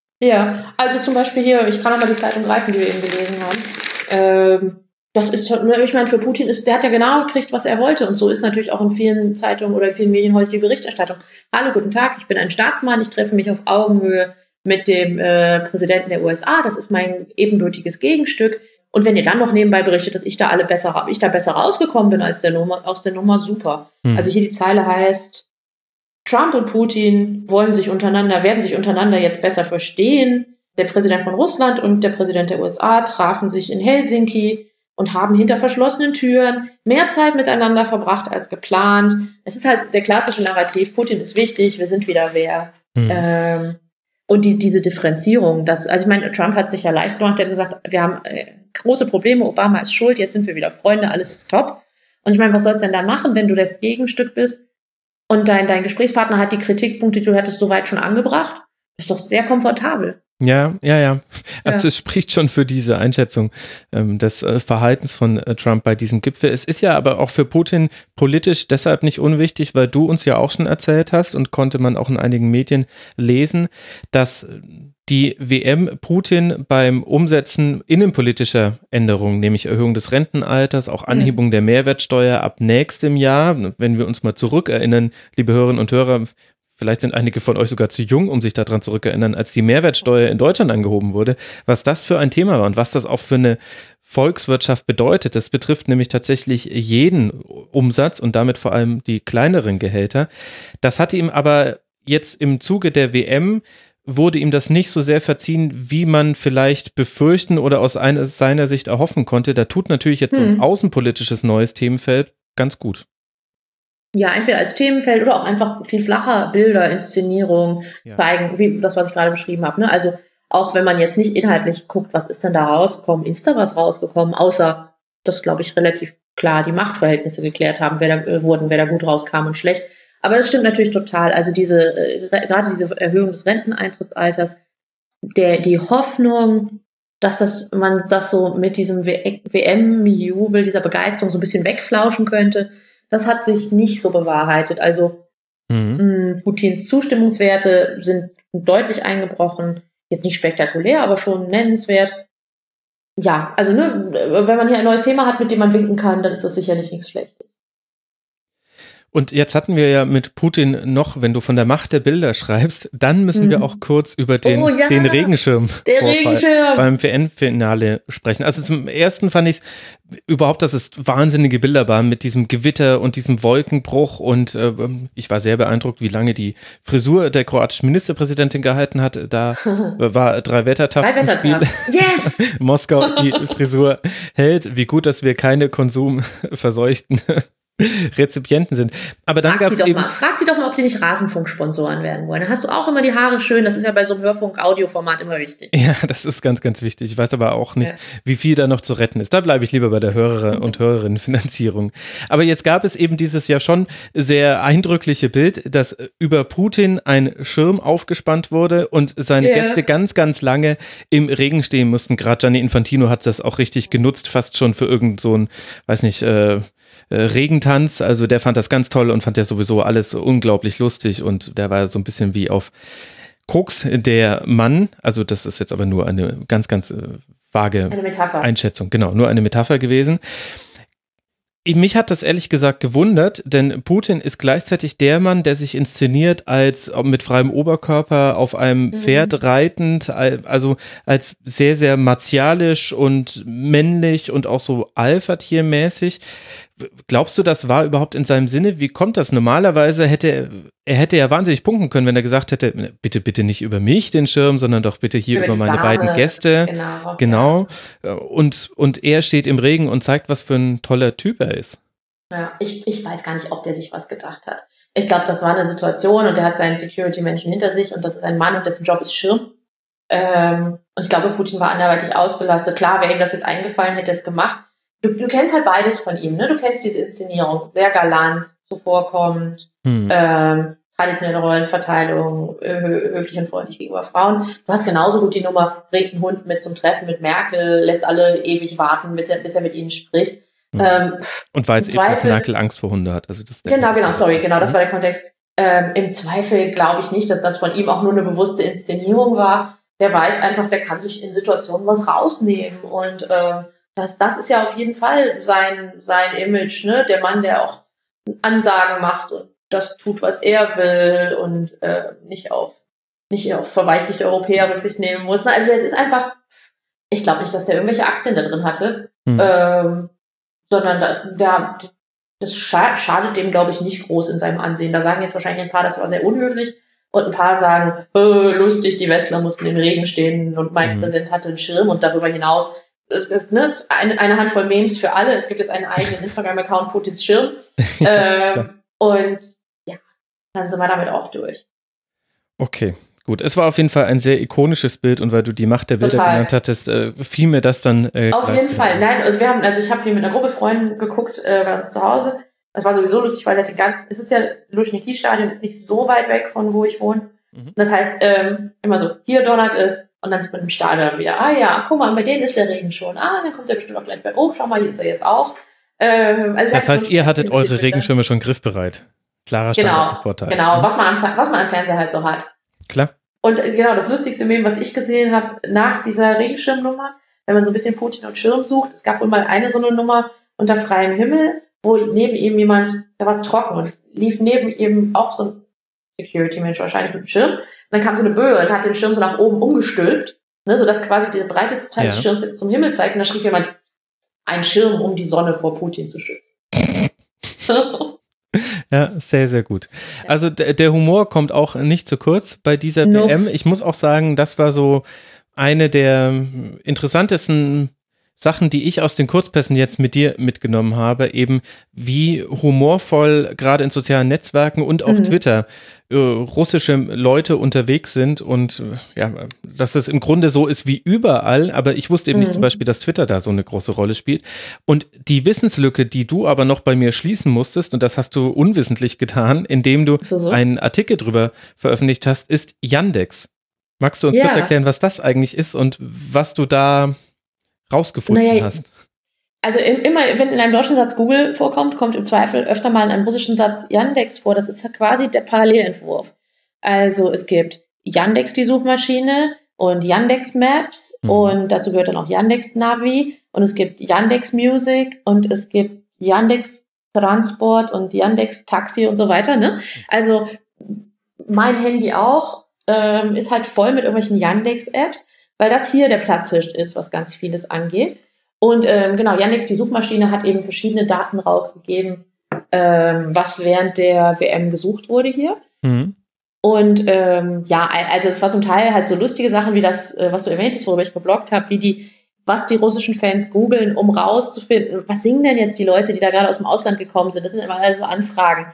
Ja, also zum Beispiel hier, ich kann auch mal die Zeitung greifen, die wir eben gelesen haben. Ähm, das ist, ich meine, für Putin ist, der hat ja genau gekriegt, was er wollte. Und so ist natürlich auch in vielen Zeitungen oder in vielen Medien heute die Berichterstattung. Hallo, guten Tag, ich bin ein Staatsmann, ich treffe mich auf Augenhöhe mit dem äh, Präsidenten der U S A. Das ist mein ebenbürtiges Gegenstück. Und wenn ihr dann noch nebenbei berichtet, dass ich da alle besser, ich da besser rausgekommen bin als der Nummer, aus der Nummer, super. Hm. Also hier die Zeile heißt, Trump und Putin wollen sich untereinander, werden sich untereinander jetzt besser verstehen. Der Präsident von Russland und der Präsident der U S A trafen sich in Helsinki und haben hinter verschlossenen Türen mehr Zeit miteinander verbracht als geplant. Es ist halt der klassische Narrativ, Putin ist wichtig, wir sind wieder wer. Mhm. Ähm, und die, diese Differenzierung, das, also ich meine, Trump hat sich ja leicht gemacht, der hat gesagt, wir haben äh, große Probleme, Obama ist schuld, jetzt sind wir wieder Freunde, alles ist top. Und ich meine, was soll's denn da machen, wenn du das Gegenstück bist und dein, dein Gesprächspartner hat die Kritikpunkte, die du hattest, soweit schon angebracht? Ist doch sehr komfortabel. Ja, ja, ja. Also ja. Es spricht schon für diese Einschätzung ähm, des äh, Verhaltens von äh, Trump bei diesem Gipfel. Es ist ja aber auch für Putin politisch deshalb nicht unwichtig, weil du uns ja auch schon erzählt hast und konnte man auch in einigen Medien lesen, dass die W M Putin beim Umsetzen innenpolitischer Änderungen, nämlich Erhöhung des Rentenalters, auch Anhebung mhm. der Mehrwertsteuer ab nächstem Jahr, wenn wir uns mal zurückerinnern, liebe Hörerinnen und Hörer, vielleicht sind einige von euch sogar zu jung, um sich daran zurückerinnern, als die Mehrwertsteuer in Deutschland angehoben wurde, was das für ein Thema war und was das auch für eine Volkswirtschaft bedeutet. Das betrifft nämlich tatsächlich jeden Umsatz und damit vor allem die kleineren Gehälter. Das hatte ihm aber jetzt im Zuge der W M wurde ihm das nicht so sehr verziehen, wie man vielleicht befürchten oder aus einer, seiner Sicht erhoffen konnte. Da tut natürlich jetzt hm. so ein außenpolitisches neues Themenfeld ganz gut. Ja, entweder als Themenfeld oder auch einfach viel flacher Bilder, Inszenierung ja. zeigen, wie das, was ich gerade beschrieben habe. Ne? Also auch wenn man jetzt nicht inhaltlich guckt, was ist denn da rausgekommen, ist da was rausgekommen, außer, dass, glaube ich, relativ klar die Machtverhältnisse geklärt haben, wer da, wurden, wer da gut rauskam und schlecht. Aber das stimmt natürlich total. Also diese, äh, gerade diese Erhöhung des Renteneintrittsalters, der, die Hoffnung, dass das, man das so mit diesem W M-Jubel, dieser Begeisterung so ein bisschen wegflauschen könnte, das hat sich nicht so bewahrheitet. Also mhm. mh, Putins Zustimmungswerte sind deutlich eingebrochen. Jetzt nicht spektakulär, aber schon nennenswert. Ja, also ne, wenn man hier ein neues Thema hat, mit dem man winken kann, dann ist das sicherlich nichts Schlechtes. Und jetzt hatten wir ja mit Putin noch, wenn du von der Macht der Bilder schreibst, dann müssen mhm. wir auch kurz über den, oh, ja. den Regenschirm, der Regenschirm beim W M-Finale sprechen. Also zum ersten fand ich es überhaupt, dass es wahnsinnige Bilder waren mit diesem Gewitter und diesem Wolkenbruch und äh, ich war sehr beeindruckt, wie lange die Frisur der kroatischen Ministerpräsidentin gehalten hat. Da war drei Wettertag im Spiel. Yes! Moskau die Frisur hält. Wie gut, dass wir keine konsumverseuchten Rezipienten sind. Aber dann gab es eben... Mal, frag die doch mal, ob die nicht Rasenfunk-Sponsoren werden wollen. Dann hast du auch immer die Haare schön. Das ist ja bei so einem Hörfunk-Audioformat immer wichtig. Ja, das ist ganz, ganz wichtig. Ich weiß aber auch nicht, ja. wie viel da noch zu retten ist. Da bleibe ich lieber bei der Hörer- und Hörerinnenfinanzierung. Aber jetzt gab es eben dieses ja schon sehr eindrückliche Bild, dass über Putin ein Schirm aufgespannt wurde und seine yeah. Gäste ganz, ganz lange im Regen stehen mussten. Gerade Gianni Infantino hat das auch richtig genutzt, fast schon für irgend so ein, weiß nicht, äh, Regentanz, also der fand das ganz toll und fand ja sowieso alles unglaublich lustig und der war so ein bisschen wie auf Koks, der Mann, also das ist jetzt aber nur eine ganz, ganz äh, vage Einschätzung, genau, nur eine Metapher gewesen. Mich hat das ehrlich gesagt gewundert, denn Putin ist gleichzeitig der Mann, der sich inszeniert als mit freiem Oberkörper auf einem mhm. Pferd reitend, also als sehr, sehr martialisch und männlich und auch so Alpha-Tier-mäßig. Glaubst du, das war überhaupt in seinem Sinne? Wie kommt das? Normalerweise hätte er, er hätte ja wahnsinnig punkten können, wenn er gesagt hätte, bitte, bitte nicht über mich den Schirm, sondern doch bitte hier über, über meine Dame. beiden Gäste. Genau. genau. Ja. Und, und er steht im Regen und zeigt, was für ein toller Typ er ist. Ja, ich, ich weiß gar nicht, ob der sich was gedacht hat. Ich glaube, das war eine Situation und er hat seinen Security-Menschen hinter sich und das ist ein Mann und dessen Job ist Schirm. Ähm, und ich glaube, Putin war anderweitig ausbelastet. Klar, wäre ihm das jetzt eingefallen, hätte er es gemacht. Du, du kennst halt beides von ihm, ne? Du kennst diese Inszenierung, sehr galant, zuvorkommend, hm. ähm, traditionelle Rollenverteilung, hö- höflich und freundlich gegenüber Frauen. Du hast genauso gut die Nummer, bringt einen Hund mit zum Treffen mit Merkel, lässt alle ewig warten, bis er, bis er mit ihnen spricht. Hm. Ähm, und weiß eben, dass Merkel Angst vor Hunde hat. Also das genau, genau, sorry, genau, das war der Kontext. Ähm, im Zweifel glaube ich nicht, dass das von ihm auch nur eine bewusste Inszenierung war. Der weiß einfach, der kann sich in Situationen was rausnehmen und ähm, Das, das ist ja auf jeden Fall sein, sein Image, ne? Der Mann, der auch Ansagen macht und das tut, was er will und äh, nicht auf nicht auf verweichlichte Europäer Rücksicht nehmen muss. Also es ist einfach, ich glaube nicht, dass der irgendwelche Aktien da drin hatte, mhm. ähm, sondern da, der, das scha- schadet dem, glaube ich, nicht groß in seinem Ansehen. Da sagen jetzt wahrscheinlich ein paar, das war sehr unhöflich. Und ein paar sagen, äh, lustig, die Westler mussten im Regen stehen und mein mhm. Präsident hatte einen Schirm. Und darüber hinaus ist, ist ne, eine, eine Handvoll Memes für alle. Es gibt jetzt einen eigenen Instagram-Account, Putins Schirm. ähm, und ja, dann sind wir damit auch durch. Okay, gut. Es war auf jeden Fall ein sehr ikonisches Bild und weil du die Macht der Bilder Total. genannt hattest, äh, fiel mir das dann äh, Auf jeden Fall. Nein, also wir haben, also ich habe hier mit einer Gruppe Freunden geguckt äh, bei uns zu Hause. Das war sowieso lustig, weil das ganz, es ist ja, Luschniki-Stadion ist nicht so weit weg von wo ich wohne. Mhm. Das heißt, ähm, immer so, hier donnert es und dann sieht man im Stadion wieder, ah ja, guck mal, bei denen ist der Regen schon. Ah, dann kommt der bestimmt auch gleich bei, oh, schau mal, hier ist er jetzt auch. Ähm, also das heißt, ihr hattet eure Regenschirme schon griffbereit. Klarer Standardvorteil. Genau, genau, was man am, was man am Fernseher halt so hat. Klar. Und äh, genau, das lustigste Meme, was ich gesehen habe nach dieser Regenschirmnummer, wenn man so ein bisschen Putin und Schirm sucht, es gab wohl mal eine so eine Nummer unter freiem Himmel, wo neben ihm jemand, da war es trocken und lief neben ihm auch so ein Security-Mensch wahrscheinlich mit dem Schirm. Und dann kam so eine Böe und hat den Schirm so nach oben umgestülpt, ne, sodass quasi der breiteste Teil ja. des Schirms jetzt zum Himmel zeigt. Und da schrieb jemand, ein Schirm, um die Sonne vor Putin zu schützen. Ja, sehr, sehr gut. Also d- der Humor kommt auch nicht zu kurz bei dieser Nope. W M. Ich muss auch sagen, das war so eine der interessantesten Sachen, die ich aus den Kurzpässen jetzt mit dir mitgenommen habe, eben wie humorvoll gerade in sozialen Netzwerken und auf mhm. Twitter äh, russische Leute unterwegs sind und äh, ja, dass es im Grunde so ist wie überall, aber ich wusste eben mhm. nicht zum Beispiel, dass Twitter da so eine große Rolle spielt. Und die Wissenslücke, die du aber noch bei mir schließen musstest, und das hast du unwissentlich getan, indem du so. einen Artikel drüber veröffentlicht hast, ist Yandex. Magst du uns ja. kurz erklären, was das eigentlich ist und was du da rausgefunden naja, hast? Also immer, wenn in einem deutschen Satz Google vorkommt, kommt im Zweifel öfter mal in einem russischen Satz Yandex vor. Das ist ja quasi der Parallelentwurf. Also es gibt Yandex, die Suchmaschine, und Yandex Maps mhm. und dazu gehört dann auch Yandex Navi und es gibt Yandex Music und es gibt Yandex Transport und Yandex Taxi und so weiter. Ne? Also mein Handy auch ähm, ist halt voll mit irgendwelchen Yandex-Apps, weil das hier der Platzhirsch ist, was ganz vieles angeht. Und ähm, genau, Yandex, die Suchmaschine, hat eben verschiedene Daten rausgegeben, ähm, was während der W M gesucht wurde hier. Mhm. Und ähm, ja, also es war zum Teil halt so lustige Sachen wie das, äh, was du erwähnt hast, worüber ich gebloggt habe, wie die, was die russischen Fans googeln, um rauszufinden, was singen denn jetzt die Leute, die da gerade aus dem Ausland gekommen sind. Das sind immer also Anfragen.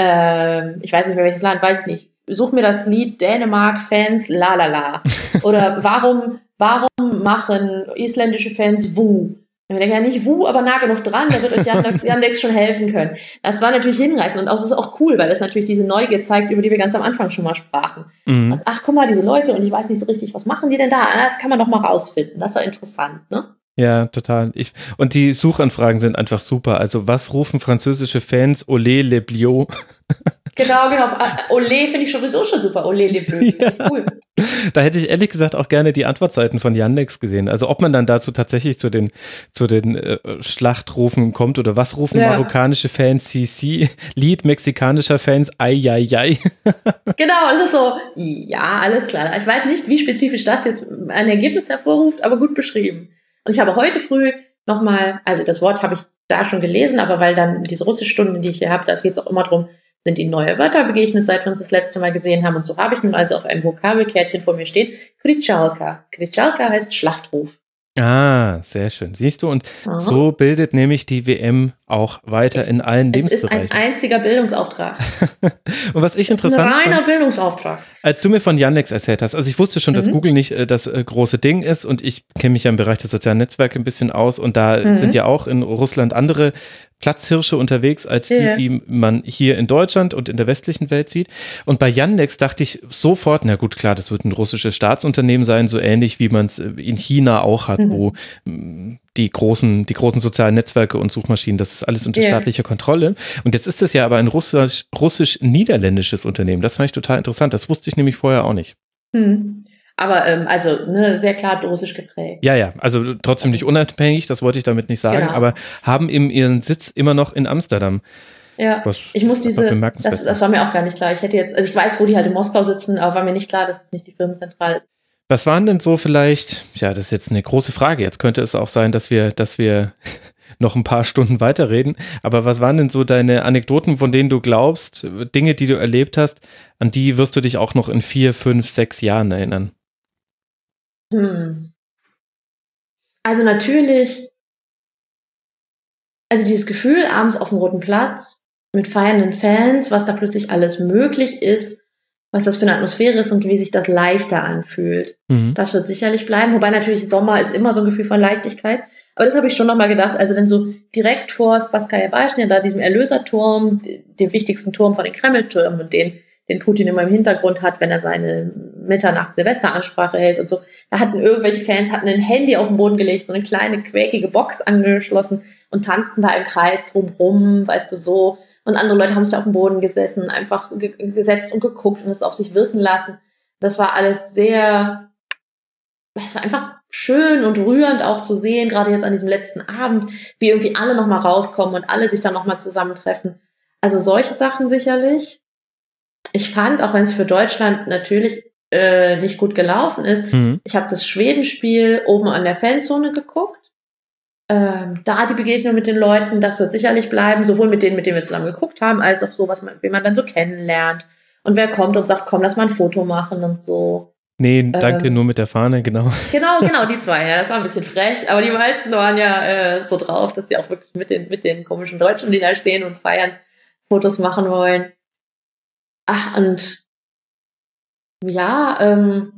Ähm, ich weiß nicht mehr, welches Land, weiß ich nicht. Such mir das Lied Dänemark-Fans la la la. Oder warum, warum machen isländische Fans Wu? Ich denke ja nicht Wu, aber nah genug dran, da wird euch Yandex, Yandex schon helfen können. Das war natürlich hinreißend und auch, das ist auch cool, weil das natürlich diese Neugier zeigt, über die wir ganz am Anfang schon mal sprachen. Mhm. Was, ach, guck mal, diese Leute und ich weiß nicht so richtig, was machen die denn da? Das kann man doch mal rausfinden. Das ist ja interessant, ne? Ja, total. Ich, und die Suchanfragen sind einfach super. Also was rufen französische Fans? Olé le Bleu. Genau, genau. Olé finde ich sowieso schon super. Olé le Bleu, finde ich cool. Da hätte ich ehrlich gesagt auch gerne die Antwortseiten von Yandex gesehen. Also ob man dann dazu tatsächlich zu den, zu den äh, Schlachtrufen kommt oder was rufen ja. marokkanische Fans C C, Lied mexikanischer Fans Ai, ai, ai. Genau, das ist so, ja, alles klar. Ich weiß nicht, wie spezifisch das jetzt ein Ergebnis hervorruft, aber gut beschrieben. Und ich habe heute früh nochmal, also das Wort habe ich da schon gelesen, aber weil dann diese Russischstunden, die ich hier habe, da geht es auch immer drum, sind ihnen neue Wörter begegnet, seit wir uns das letzte Mal gesehen haben. Und so habe ich nun also auf einem Vokabelkärtchen vor mir stehen, Kritschalka. Kritschalka heißt Schlachtruf. Ah, sehr schön. Siehst du, und Aha. so bildet nämlich die W M auch weiter in allen Lebensbereichen. Es ist ein einziger Bildungsauftrag. Und was ich das interessant ist ein reiner fand, Bildungsauftrag. Als du mir von Yandex erzählt hast, also ich wusste schon, mhm. dass Google nicht äh, das äh, große Ding ist und ich kenne mich ja im Bereich der sozialen Netzwerke ein bisschen aus und da mhm. sind ja auch in Russland andere Platzhirsche unterwegs als die, ja. die man hier in Deutschland und in der westlichen Welt sieht. Und bei Yandex dachte ich sofort, na gut, klar, das wird ein russisches Staatsunternehmen sein, so ähnlich wie man es in China auch hat, mhm. wo die großen, die großen sozialen Netzwerke und Suchmaschinen, das ist alles unter yeah. staatlicher Kontrolle. Und jetzt ist es ja aber ein russisch, russisch-niederländisches Unternehmen. Das fand ich total interessant. Das wusste ich nämlich vorher auch nicht. Mhm. Aber ähm, also ne, sehr klar russisch geprägt. Ja, ja, also trotzdem nicht unabhängig, das wollte ich damit nicht sagen, genau. aber haben eben ihren Sitz immer noch in Amsterdam. Ja, ich muss diese, das, das war mir auch gar nicht klar. Ich hätte jetzt, also ich weiß, wo die halt in Moskau sitzen, aber war mir nicht klar, dass es nicht die Firmenzentrale ist. Was waren denn so vielleicht, ja, das ist jetzt eine große Frage, jetzt könnte es auch sein, dass wir, dass wir noch ein paar Stunden weiterreden. Aber was waren denn so deine Anekdoten, von denen du glaubst, Dinge, die du erlebt hast, an die wirst du dich auch noch in vier, fünf, sechs Jahren erinnern? Hm. Also natürlich, also dieses Gefühl abends auf dem Roten Platz mit feiernden Fans, was da plötzlich alles möglich ist, was das für eine Atmosphäre ist und wie sich das leichter anfühlt. Mhm. Das wird sicherlich bleiben. Wobei natürlich Sommer ist immer so ein Gefühl von Leichtigkeit. Aber das habe ich schon nochmal gedacht. Also dann so direkt vor Spasskaya Baschnia, da diesem Erlöserturm, dem wichtigsten Turm von den Kremltürmen und den, den Putin immer im Hintergrund hat, wenn er seine Mitternacht-Silvesteransprache hält und so. Da hatten irgendwelche Fans, hatten ein Handy auf den Boden gelegt, so eine kleine quäkige Box angeschlossen und tanzten da im Kreis drumrum, weißt du, so. Und andere Leute haben sich auf dem Boden gesessen, einfach ge- gesetzt und geguckt und es auf sich wirken lassen. Das war alles sehr, es war einfach schön und rührend auch zu sehen, gerade jetzt an diesem letzten Abend, wie irgendwie alle nochmal rauskommen und alle sich dann nochmal zusammentreffen. Also solche Sachen sicherlich. Ich fand, auch wenn es für Deutschland natürlich äh, nicht gut gelaufen ist, mhm. ich habe das Schwedenspiel oben an der Fanzone geguckt. Ähm, da die Begegnung mit den Leuten, das wird sicherlich bleiben, sowohl mit denen, mit denen wir zusammen geguckt haben, als auch so, was man, wie man dann so kennenlernt. Und wer kommt und sagt, komm, lass mal ein Foto machen und so. Nee, danke, ähm, nur mit der Fahne, genau. Genau, genau, die zwei, ja, das war ein bisschen frech, aber die meisten waren ja äh, so drauf, dass sie auch wirklich mit den, mit den komischen Deutschen, die da stehen und feiern, Fotos machen wollen. Ach, und ja, ähm,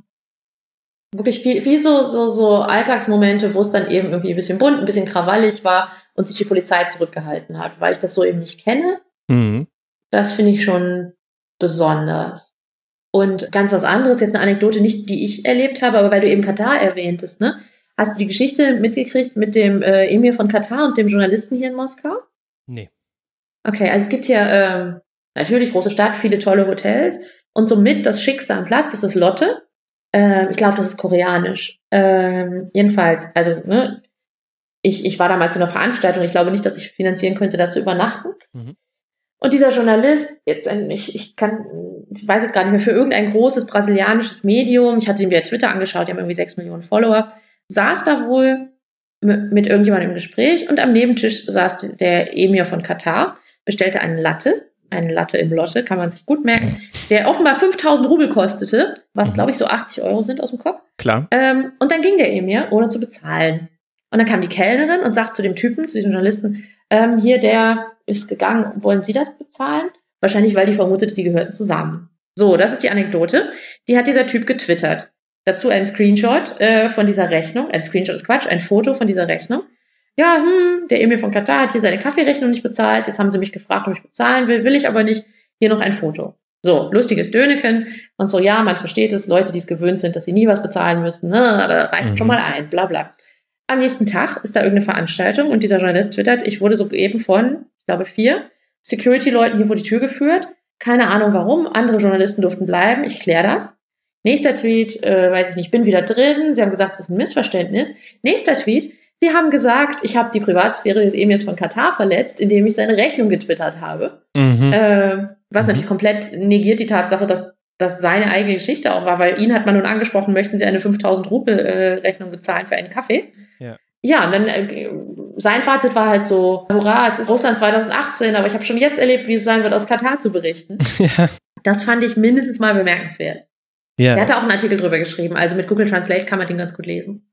wirklich viel, viel so, so, so Alltagsmomente, wo es dann eben irgendwie ein bisschen bunt, ein bisschen krawallig war und sich die Polizei zurückgehalten hat, weil ich das so eben nicht kenne. Mhm. Das finde ich schon besonders. Und ganz was anderes, jetzt eine Anekdote, nicht die ich erlebt habe, aber weil du eben Katar erwähntest, ne? Hast du die Geschichte mitgekriegt mit dem äh, Emir von Katar und dem Journalisten hier in Moskau? Nee. Okay, also es gibt hier ähm, natürlich große Stadt, viele tolle Hotels und somit das Schickste am Platz ist das Lotte. Ähm, ich glaube, das ist koreanisch. Ähm, jedenfalls, also ne, ich, ich war damals in einer Veranstaltung, ich glaube nicht, dass ich finanzieren könnte, da zu übernachten. Mhm. Und dieser Journalist, jetzt ich, ich kann, ich weiß es gar nicht mehr, für irgendein großes brasilianisches Medium, ich hatte ihn via Twitter angeschaut, die haben irgendwie sechs Millionen Follower, saß da wohl m- mit irgendjemandem im Gespräch und am Nebentisch saß der Emir von Katar, bestellte einen Latte, eine Latte im Lotte, kann man sich gut merken, der offenbar fünftausend Rubel kostete, was mhm. glaube ich so achtzig Euro sind aus dem Kopf. Klar. Ähm, und dann ging der Emir, ohne zu bezahlen. Und dann kam die Kellnerin und sagt zu dem Typen, zu diesem Journalisten, ähm, hier, der ist gegangen, wollen Sie das bezahlen? Wahrscheinlich, weil die vermutete, die gehörten zusammen. So, das ist die Anekdote. Die hat dieser Typ getwittert. Dazu ein Screenshot äh, von dieser Rechnung. Ein Screenshot ist Quatsch, ein Foto von dieser Rechnung. Ja, hm, der Emir von Katar hat hier seine Kaffeerechnung nicht bezahlt. Jetzt haben sie mich gefragt, ob ich bezahlen will. Will ich aber nicht. Hier noch ein Foto. So, lustiges Döneken. Und so, ja, man versteht es. Leute, die es gewöhnt sind, dass sie nie was bezahlen müssen. Ne, da reißt mhm. schon mal ein. Bla, bla. Am nächsten Tag ist da irgendeine Veranstaltung und dieser Journalist twittert, ich wurde soeben von, ich glaube, vier Security-Leuten hier vor die Tür geführt. Keine Ahnung warum. Andere Journalisten durften bleiben. Ich kläre das. Nächster Tweet, äh, weiß ich nicht, bin wieder drin. Sie haben gesagt, es ist ein Missverständnis. Nächster Tweet, Sie haben gesagt, ich habe die Privatsphäre des Emirs von Katar verletzt, indem ich seine Rechnung getwittert habe. Mhm. Äh, was mhm. natürlich komplett negiert die Tatsache, dass das seine eigene Geschichte auch war, weil ihn hat man nun angesprochen, möchten Sie eine fünftausend Rubel äh, Rechnung bezahlen für einen Kaffee? Ja. Ja, und dann äh, sein Fazit war halt so, hurra, es ist Russland zwanzig achtzehn, aber ich habe schon jetzt erlebt, wie es sein wird, aus Katar zu berichten. Ja. Das fand ich mindestens mal bemerkenswert. Ja. Er hatte auch einen Artikel drüber geschrieben, also mit Google Translate kann man den ganz gut lesen.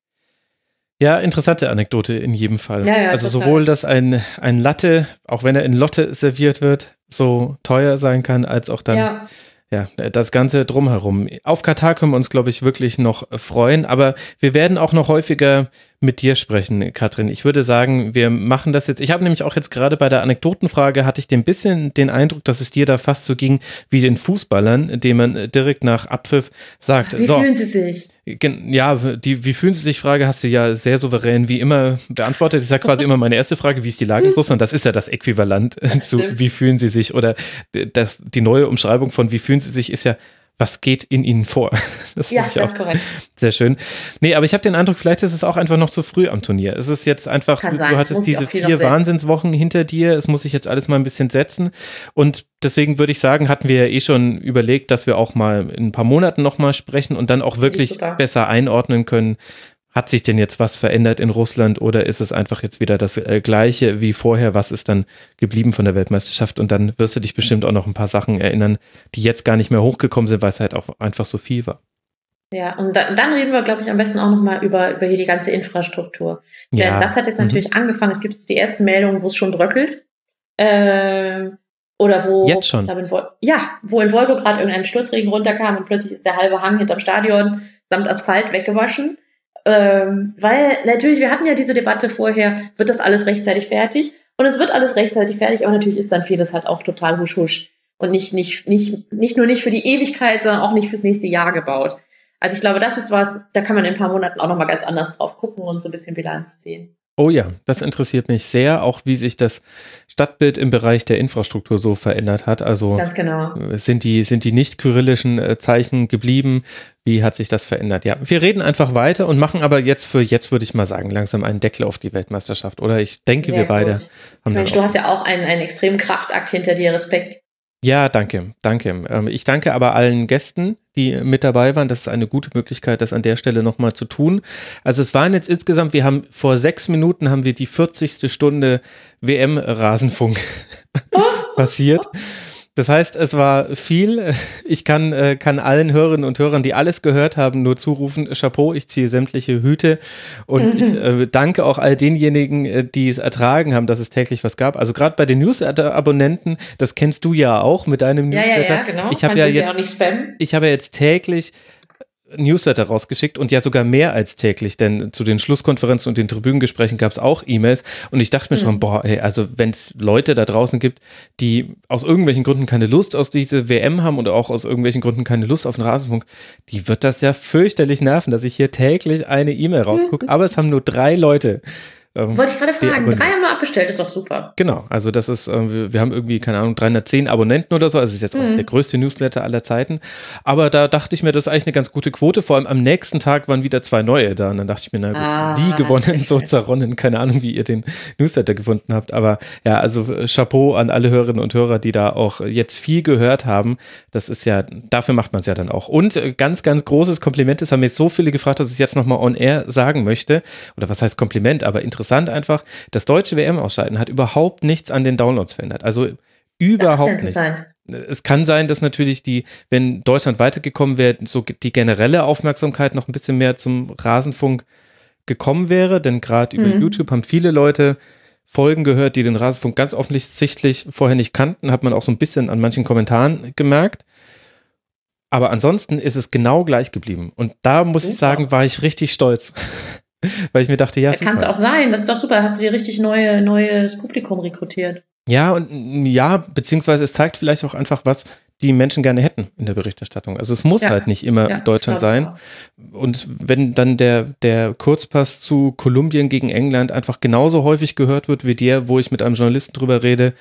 Ja, interessante Anekdote in jedem Fall. Ja, ja, also total. Sowohl, dass ein, ein Latte, auch wenn er in Lotte serviert wird, so teuer sein kann, als auch dann ja. Ja, das Ganze drumherum. Auf Katar können wir uns, glaube ich, wirklich noch freuen, aber wir werden auch noch häufiger mit dir sprechen, Katrin. Ich würde sagen, wir machen das jetzt. Ich habe nämlich auch jetzt gerade bei der Anekdotenfrage, hatte ich ein bisschen den Eindruck, dass es dir da fast so ging wie den Fußballern, denen man direkt nach Abpfiff sagt. Wie so, fühlen sie sich? Ja, die Wie fühlen sie sich Frage hast du ja sehr souverän wie immer beantwortet. Das ist ja quasi immer meine erste Frage, wie ist die Lage in Russland? Das ist ja das Äquivalent zu wie fühlen sie sich oder das, die neue Umschreibung von wie fühlen sie sich ist ja, was geht in ihnen vor? Das ja, das ist korrekt. Sehr schön. Nee, aber ich habe den Eindruck, vielleicht ist es auch einfach noch zu früh am Turnier. Es ist jetzt einfach, Kann du, sein. du hattest diese vier Wahnsinnswochen hinter dir, es muss sich jetzt alles mal ein bisschen setzen und deswegen würde ich sagen, hatten wir ja eh schon überlegt, dass wir auch mal in ein paar Monaten nochmal sprechen und dann auch wirklich besser einordnen können, hat sich denn jetzt was verändert in Russland oder ist es einfach jetzt wieder das äh, Gleiche wie vorher? Was ist dann geblieben von der Weltmeisterschaft? Und dann wirst du dich bestimmt auch noch ein paar Sachen erinnern, die jetzt gar nicht mehr hochgekommen sind, weil es halt auch einfach so viel war. Ja, und da, dann reden wir, glaube ich, am besten auch nochmal über, über hier die ganze Infrastruktur. Ja. Denn das hat jetzt natürlich mhm. angefangen. Es gibt die ersten Meldungen, wo es schon bröckelt. Ähm, oder wo, jetzt schon. In, ja, wo in Wolgograd irgendein Sturzregen runterkam und plötzlich ist der halbe Hang hinterm Stadion samt Asphalt weggewaschen. Ähm, weil natürlich, wir hatten ja diese Debatte vorher, wird das alles rechtzeitig fertig? Und es wird alles rechtzeitig fertig, aber natürlich ist dann vieles halt auch total husch husch und nicht, nicht, nicht, nicht nur nicht für die Ewigkeit, sondern auch nicht fürs nächste Jahr gebaut. Also ich glaube, das ist was, da kann man in ein paar Monaten auch nochmal ganz anders drauf gucken und so ein bisschen Bilanz ziehen. Oh ja, das interessiert mich sehr, auch wie sich das Stadtbild im Bereich der Infrastruktur so verändert hat. Also ganz genau. sind die, sind die nicht kyrillischen Zeichen geblieben? Wie hat sich das verändert? Ja, wir reden einfach weiter und machen aber jetzt für jetzt, würde ich mal sagen, langsam einen Deckel auf die Weltmeisterschaft, oder? Ich denke, sehr wir beide gut. haben Mensch, du hast ja auch einen, einen extremen Kraftakt hinter dir, Respekt. Ja, danke, danke. Ich danke aber allen Gästen, die mit dabei waren. Das ist eine gute Möglichkeit, das an der Stelle nochmal zu tun. Also es waren jetzt insgesamt, wir haben vor sechs Minuten haben wir die vierzigste Stunde W M-Rasenfunk passiert. Das heißt, es war viel. Ich kann, äh, kann allen Hörerinnen und Hörern, die alles gehört haben, nur zurufen, Chapeau, ich ziehe sämtliche Hüte und mhm. ich äh, danke auch all denjenigen, die es ertragen haben, dass es täglich was gab. Also gerade bei den Newsletter-Abonnenten, das kennst du ja auch mit deinem ja, Newsletter. Ja, ja, genau. Ich habe ja jetzt, ich habe ja jetzt täglich Newsletter rausgeschickt und ja sogar mehr als täglich, denn zu den Schlusskonferenzen und den Tribünengesprächen gab es auch E-Mails und ich dachte mir mhm. schon, boah, ey, also wenn es Leute da draußen gibt, die aus irgendwelchen Gründen keine Lust auf diese W M haben oder auch aus irgendwelchen Gründen keine Lust auf den Rasenfunk, die wird das ja fürchterlich nerven, dass ich hier täglich eine E-Mail rausgucke, mhm. aber es haben nur drei Leute. Ähm, Wollte ich gerade fragen, drei haben wir abbestellt, ist doch super. Genau, also das ist, äh, wir, wir haben irgendwie, keine Ahnung, dreihundertzehn Abonnenten oder so, also es ist jetzt auch mhm. nicht der größte Newsletter aller Zeiten, aber da dachte ich mir, das ist eigentlich eine ganz gute Quote, vor allem am nächsten Tag waren wieder zwei neue da und dann dachte ich mir, na gut, ah, wie gewonnen, so zerronnen, keine Ahnung, wie ihr den Newsletter gefunden habt, aber ja, also Chapeau an alle Hörerinnen und Hörer, die da auch jetzt viel gehört haben, das ist ja, dafür macht man es ja dann auch und ganz, ganz großes Kompliment, es haben mir so viele gefragt, dass ich es jetzt nochmal on air sagen möchte, oder was heißt Kompliment, aber interessant Interessant einfach, das deutsche W M-Ausschalten hat überhaupt nichts an den Downloads verändert. Also überhaupt nicht. Es kann sein, dass natürlich die, wenn Deutschland weitergekommen wäre, so die generelle Aufmerksamkeit noch ein bisschen mehr zum Rasenfunk gekommen wäre, denn gerade über mhm. YouTube haben viele Leute Folgen gehört, die den Rasenfunk ganz offensichtlich vorher nicht kannten, hat man auch so ein bisschen an manchen Kommentaren gemerkt. Aber ansonsten ist es genau gleich geblieben. Und da muss super. ich sagen, war ich richtig stolz. Weil ich mir dachte, ja, ja super. Kann es auch sein, das ist doch super, hast du dir richtig neue, neues Publikum rekrutiert. Ja, und ja, beziehungsweise es zeigt vielleicht auch einfach, was die Menschen gerne hätten in der Berichterstattung. Also es muss ja. halt nicht immer ja, Deutschland sein. Und wenn dann der, der Kurzpass zu Kolumbien gegen England einfach genauso häufig gehört wird wie der, wo ich mit einem Journalisten drüber rede,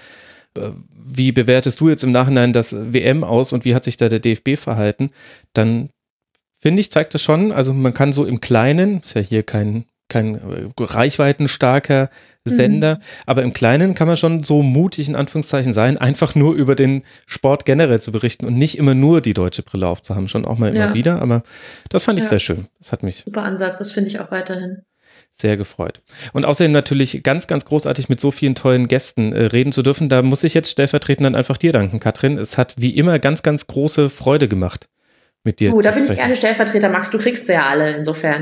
wie bewertest du jetzt im Nachhinein das W M aus und wie hat sich da der D F B verhalten, dann finde ich, zeigt das schon, also man kann so im Kleinen, ist ja hier kein, kein reichweitenstarker Sender, mhm. aber im Kleinen kann man schon so mutig in Anführungszeichen sein, einfach nur über den Sport generell zu berichten und nicht immer nur die deutsche Brille aufzuhaben, schon auch mal ja. immer wieder, aber das fand ich ja. sehr schön. Das hat mich super Ansatz, das finde ich auch weiterhin. Sehr gefreut. Und außerdem natürlich ganz, ganz großartig mit so vielen tollen Gästen äh, reden zu dürfen. Da muss ich jetzt stellvertretend dann einfach dir danken, Katrin. Es hat wie immer ganz, ganz große Freude gemacht. Mit dir uh, da bin ich gerne Stellvertreter, Max, du kriegst sie ja alle, insofern.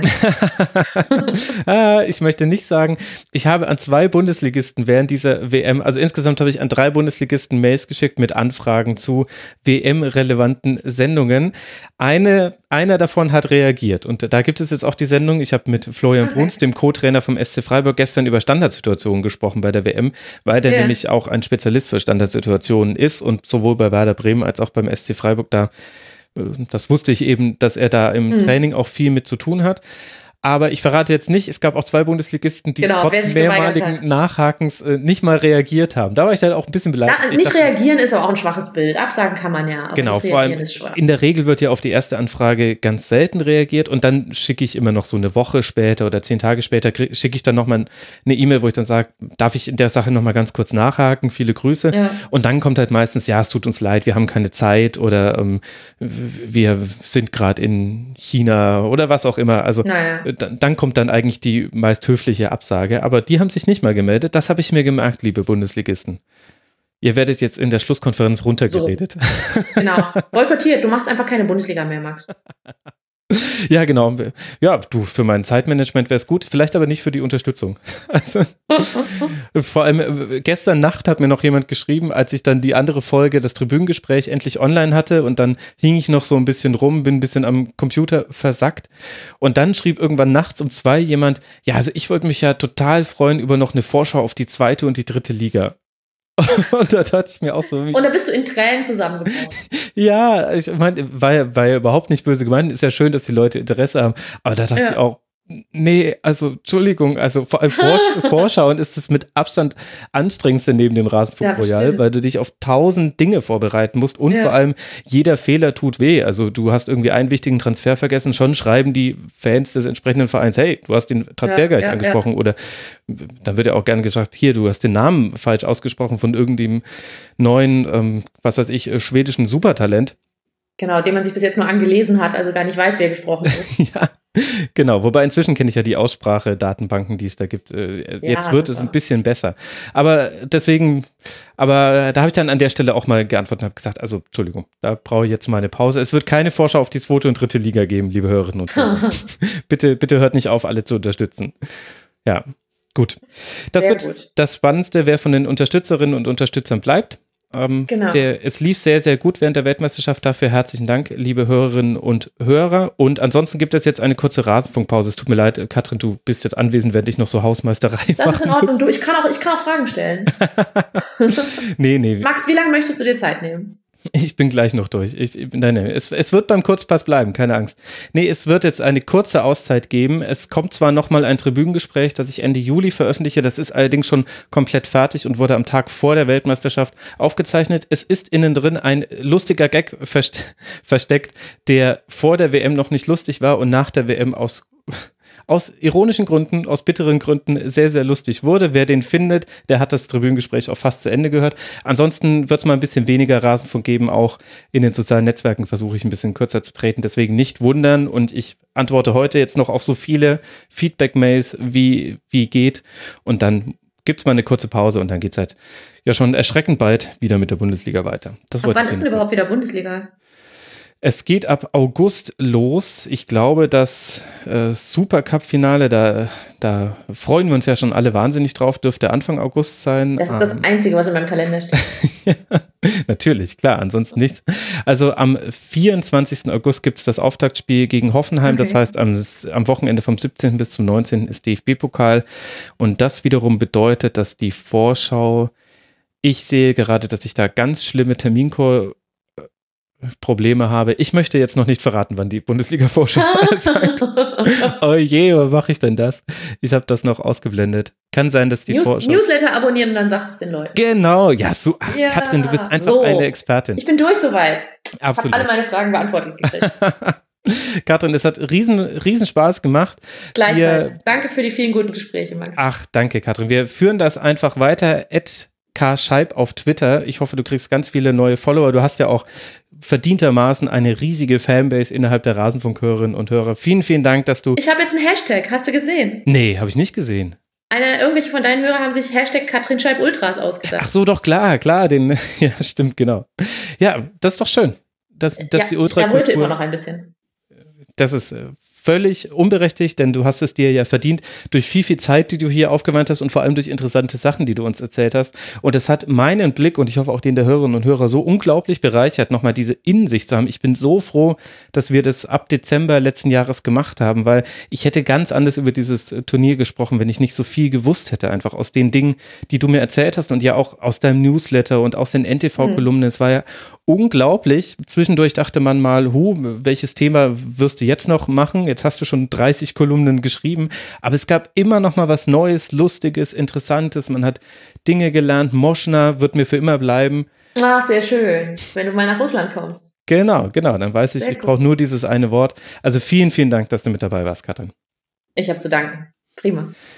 ah, ich möchte nicht sagen, ich habe an zwei Bundesligisten während dieser W M, also insgesamt habe ich an drei Bundesligisten Mails geschickt mit Anfragen zu W M-relevanten Sendungen. Eine, einer davon hat reagiert und da gibt es jetzt auch die Sendung, ich habe mit Florian okay. Bruns, dem Co-Trainer vom S C Freiburg, gestern über Standardsituationen gesprochen bei der W M, weil der yeah. nämlich auch ein Spezialist für Standardsituationen ist und sowohl bei Werder Bremen als auch beim S C Freiburg da. Das wusste ich eben, dass er da im mhm. Training auch viel mit zu tun hat. Aber ich verrate jetzt nicht, es gab auch zwei Bundesligisten, die genau, trotz mehrmaligen Nachhakens äh, nicht mal reagiert haben. Da war ich dann auch ein bisschen beleidigt. Ja, nicht dachte, reagieren ist aber auch ein schwaches Bild. Absagen kann man ja. Aber genau, vor allem in der Regel wird ja auf die erste Anfrage ganz selten reagiert und dann schicke ich immer noch so eine Woche später oder zehn Tage später schicke ich dann nochmal eine E-Mail, wo ich dann sage, darf ich in der Sache nochmal ganz kurz nachhaken, viele Grüße. Ja. Und dann kommt halt meistens, ja, es tut uns leid, wir haben keine Zeit oder ähm, wir sind gerade in China oder was auch immer. Also naja. dann kommt dann eigentlich die meist höfliche Absage, aber die haben sich nicht mal gemeldet. Das habe ich mir gemerkt, liebe Bundesligisten. Ihr werdet jetzt in der Schlusskonferenz runtergeredet. So, genau, boykottiert, du machst einfach keine Bundesliga mehr, Max. Ja, genau. Ja, du, für mein Zeitmanagement wäre es gut, vielleicht aber nicht für die Unterstützung. Also, vor allem gestern Nacht hat mir noch jemand geschrieben, als ich dann die andere Folge, das Tribünengespräch, endlich online hatte und dann hing ich noch so ein bisschen rum, bin ein bisschen am Computer versackt und dann schrieb irgendwann nachts um zwei jemand, ja, also ich wollte mich ja total freuen über noch eine Vorschau auf die zweite und die dritte Liga. Und da dachte ich mir auch so. Und da bist du in Tränen zusammengebrochen. Ja, ich meine, war ja, war ja überhaupt nicht böse gemeint. Ist ja schön, dass die Leute Interesse haben. Aber da dachte ja. ich auch, nee, also Entschuldigung, also vor allem Vorsch- Vorschauen ist das mit Abstand anstrengendste neben dem Rasenfunk ja, Royal, weil du dich auf tausend Dinge vorbereiten musst und ja. vor allem jeder Fehler tut weh. Also du hast irgendwie einen wichtigen Transfer vergessen, schon schreiben die Fans des entsprechenden Vereins, hey, du hast den Transfer ja, gar nicht ja, angesprochen ja. oder dann wird ja auch gerne gesagt, hier, du hast den Namen falsch ausgesprochen von irgendeinem neuen, ähm, was weiß ich, schwedischen Supertalent. Genau, den man sich bis jetzt nur angelesen hat, also gar nicht weiß, wer gesprochen ist. Ja, genau. Wobei inzwischen kenne ich ja die Aussprache-Datenbanken, die es da gibt. Äh, ja, jetzt wird es ein bisschen besser. Aber deswegen, aber da habe ich dann an der Stelle auch mal geantwortet und habe gesagt, also Entschuldigung, da brauche ich jetzt mal eine Pause. Es wird keine Vorschau auf die zweite und dritte Liga geben, liebe Hörerinnen und Hörer. bitte, bitte hört nicht auf, alle zu unterstützen. Ja, gut. Das Sehr wird gut. Das Spannendste, wer von den Unterstützerinnen und Unterstützern bleibt. Ähm, genau. der, es lief sehr, sehr gut während der Weltmeisterschaft. Dafür herzlichen Dank, liebe Hörerinnen und Hörer. Und ansonsten gibt es jetzt eine kurze Rasenfunkpause. Es tut mir leid, Katrin, du bist jetzt anwesend, während ich noch so Hausmeisterei mache. Das ist in Ordnung. Du, ich, kann auch, ich kann auch Fragen stellen. nee, nee. Max, wie lange möchtest du dir Zeit nehmen? Ich bin gleich noch durch. Ich, ich, nein, nein, es, es wird beim Kurzpass bleiben, keine Angst. Nee, es wird jetzt eine kurze Auszeit geben. Es kommt zwar nochmal ein Tribünengespräch, das ich Ende Juli veröffentliche, das ist allerdings schon komplett fertig und wurde am Tag vor der Weltmeisterschaft aufgezeichnet. Es ist innen drin ein lustiger Gag verste- versteckt, der vor der W M noch nicht lustig war und nach der W M aus... aus ironischen Gründen, aus bitteren Gründen sehr, sehr lustig wurde. Wer den findet, der hat das Tribünengespräch auch fast zu Ende gehört. Ansonsten wird es mal ein bisschen weniger Rasenfunk geben. Auch in den sozialen Netzwerken versuche ich ein bisschen kürzer zu treten. Deswegen nicht wundern. Und ich antworte heute jetzt noch auf so viele Feedback-Mails, wie, wie geht. Und dann gibt es mal eine kurze Pause und dann geht es halt ja schon erschreckend bald wieder mit der Bundesliga weiter. Das Ab wann ist denn überhaupt wieder Bundesliga? Es geht ab August los. Ich glaube, das äh, Supercup-Finale, da, da freuen wir uns ja schon alle wahnsinnig drauf, dürfte Anfang August sein. Das ist das Einzige, was in meinem Kalender steht. Ja, natürlich, klar, ansonsten nichts. Also am vierundzwanzigsten August gibt es das Auftaktspiel gegen Hoffenheim. Okay. Das heißt, am, am Wochenende vom siebzehnten bis zum neunzehnten ist D F B-Pokal. Und das wiederum bedeutet, dass die Vorschau, ich sehe gerade, dass ich da ganz schlimme Terminko Probleme habe. Ich möchte jetzt noch nicht verraten, wann die Bundesliga-Vorschau erscheint. Oh je, wo mache ich denn das? Ich habe das noch ausgeblendet. Kann sein, dass die News, Vorschau... Newsletter abonnieren und dann sagst du es den Leuten. Genau, ja, so. Ach, ja, Katrin, du bist einfach so eine Expertin. Ich bin durch soweit. Absolut. Ich habe alle meine Fragen beantwortet gekriegt. Katrin, es hat riesen, riesen Spaß gemacht. Gleichfalls. Wir, danke für die vielen guten Gespräche, Max. Ach, danke, Katrin. Wir führen das einfach weiter. Ed K. Scheib auf Twitter. Ich hoffe, du kriegst ganz viele neue Follower. Du hast ja auch verdientermaßen eine riesige Fanbase innerhalb der Rasenfunkhörerinnen und Hörer. Vielen, vielen Dank, dass du... Ich habe jetzt einen Hashtag. Hast du gesehen? Nee, habe ich nicht gesehen. Eine, irgendwelche von deinen Hörern haben sich Hashtag Katrin Scheib Ultras ausgedacht. Ach so, doch, klar, klar. Den, ja, stimmt, genau. Ja, das ist doch schön. Dass, dass ja, die Ultrakultur... Ich erholte immer noch ein bisschen. Das ist... völlig unberechtigt, denn du hast es dir ja verdient durch viel, viel Zeit, die du hier aufgewandt hast und vor allem durch interessante Sachen, die du uns erzählt hast. Und es hat meinen Blick und ich hoffe auch den der Hörerinnen und Hörer so unglaublich bereichert, nochmal diese Innensicht zu haben. Ich bin so froh, dass wir das ab Dezember letzten Jahres gemacht haben, weil ich hätte ganz anders über dieses Turnier gesprochen, wenn ich nicht so viel gewusst hätte, einfach aus den Dingen, die du mir erzählt hast und ja auch aus deinem Newsletter und aus den N T V-Kolumnen. Mhm. Es war ja unglaublich. Zwischendurch dachte man mal, hu, welches Thema wirst du jetzt noch machen? Jetzt hast du schon dreißig Kolumnen geschrieben, aber es gab immer noch mal was Neues, Lustiges, Interessantes. Man hat Dinge gelernt. Moschner wird mir für immer bleiben. Ach, sehr schön, wenn du mal nach Russland kommst. Genau, genau, dann weiß ich, sehr ich brauche nur dieses eine Wort. Also vielen, vielen Dank, dass du mit dabei warst, Katrin. Ich habe zu danken. Prima.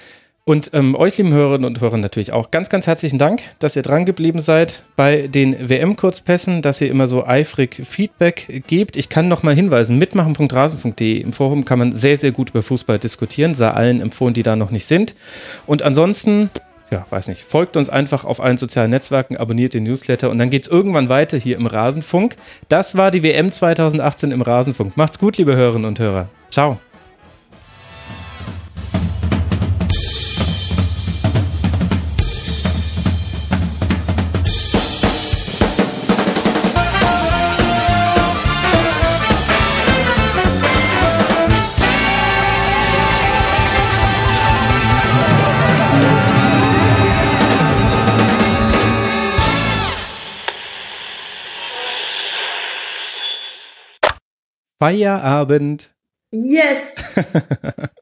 Und ähm, euch, lieben Hörerinnen und Hörer, natürlich auch ganz, ganz herzlichen Dank, dass ihr dran geblieben seid bei den W M-Kurzpässen, dass ihr immer so eifrig Feedback gebt. Ich kann noch mal hinweisen, mitmachen punkt rasen punkt de. Im Forum kann man sehr, sehr gut über Fußball diskutieren. Sei allen empfohlen, die da noch nicht sind. Und ansonsten, ja, weiß nicht, folgt uns einfach auf allen sozialen Netzwerken, abonniert den Newsletter und dann geht's irgendwann weiter hier im Rasenfunk. Das war die W M zwanzig achtzehn im Rasenfunk. Macht's gut, liebe Hörerinnen und Hörer. Ciao. Feierabend. Yes!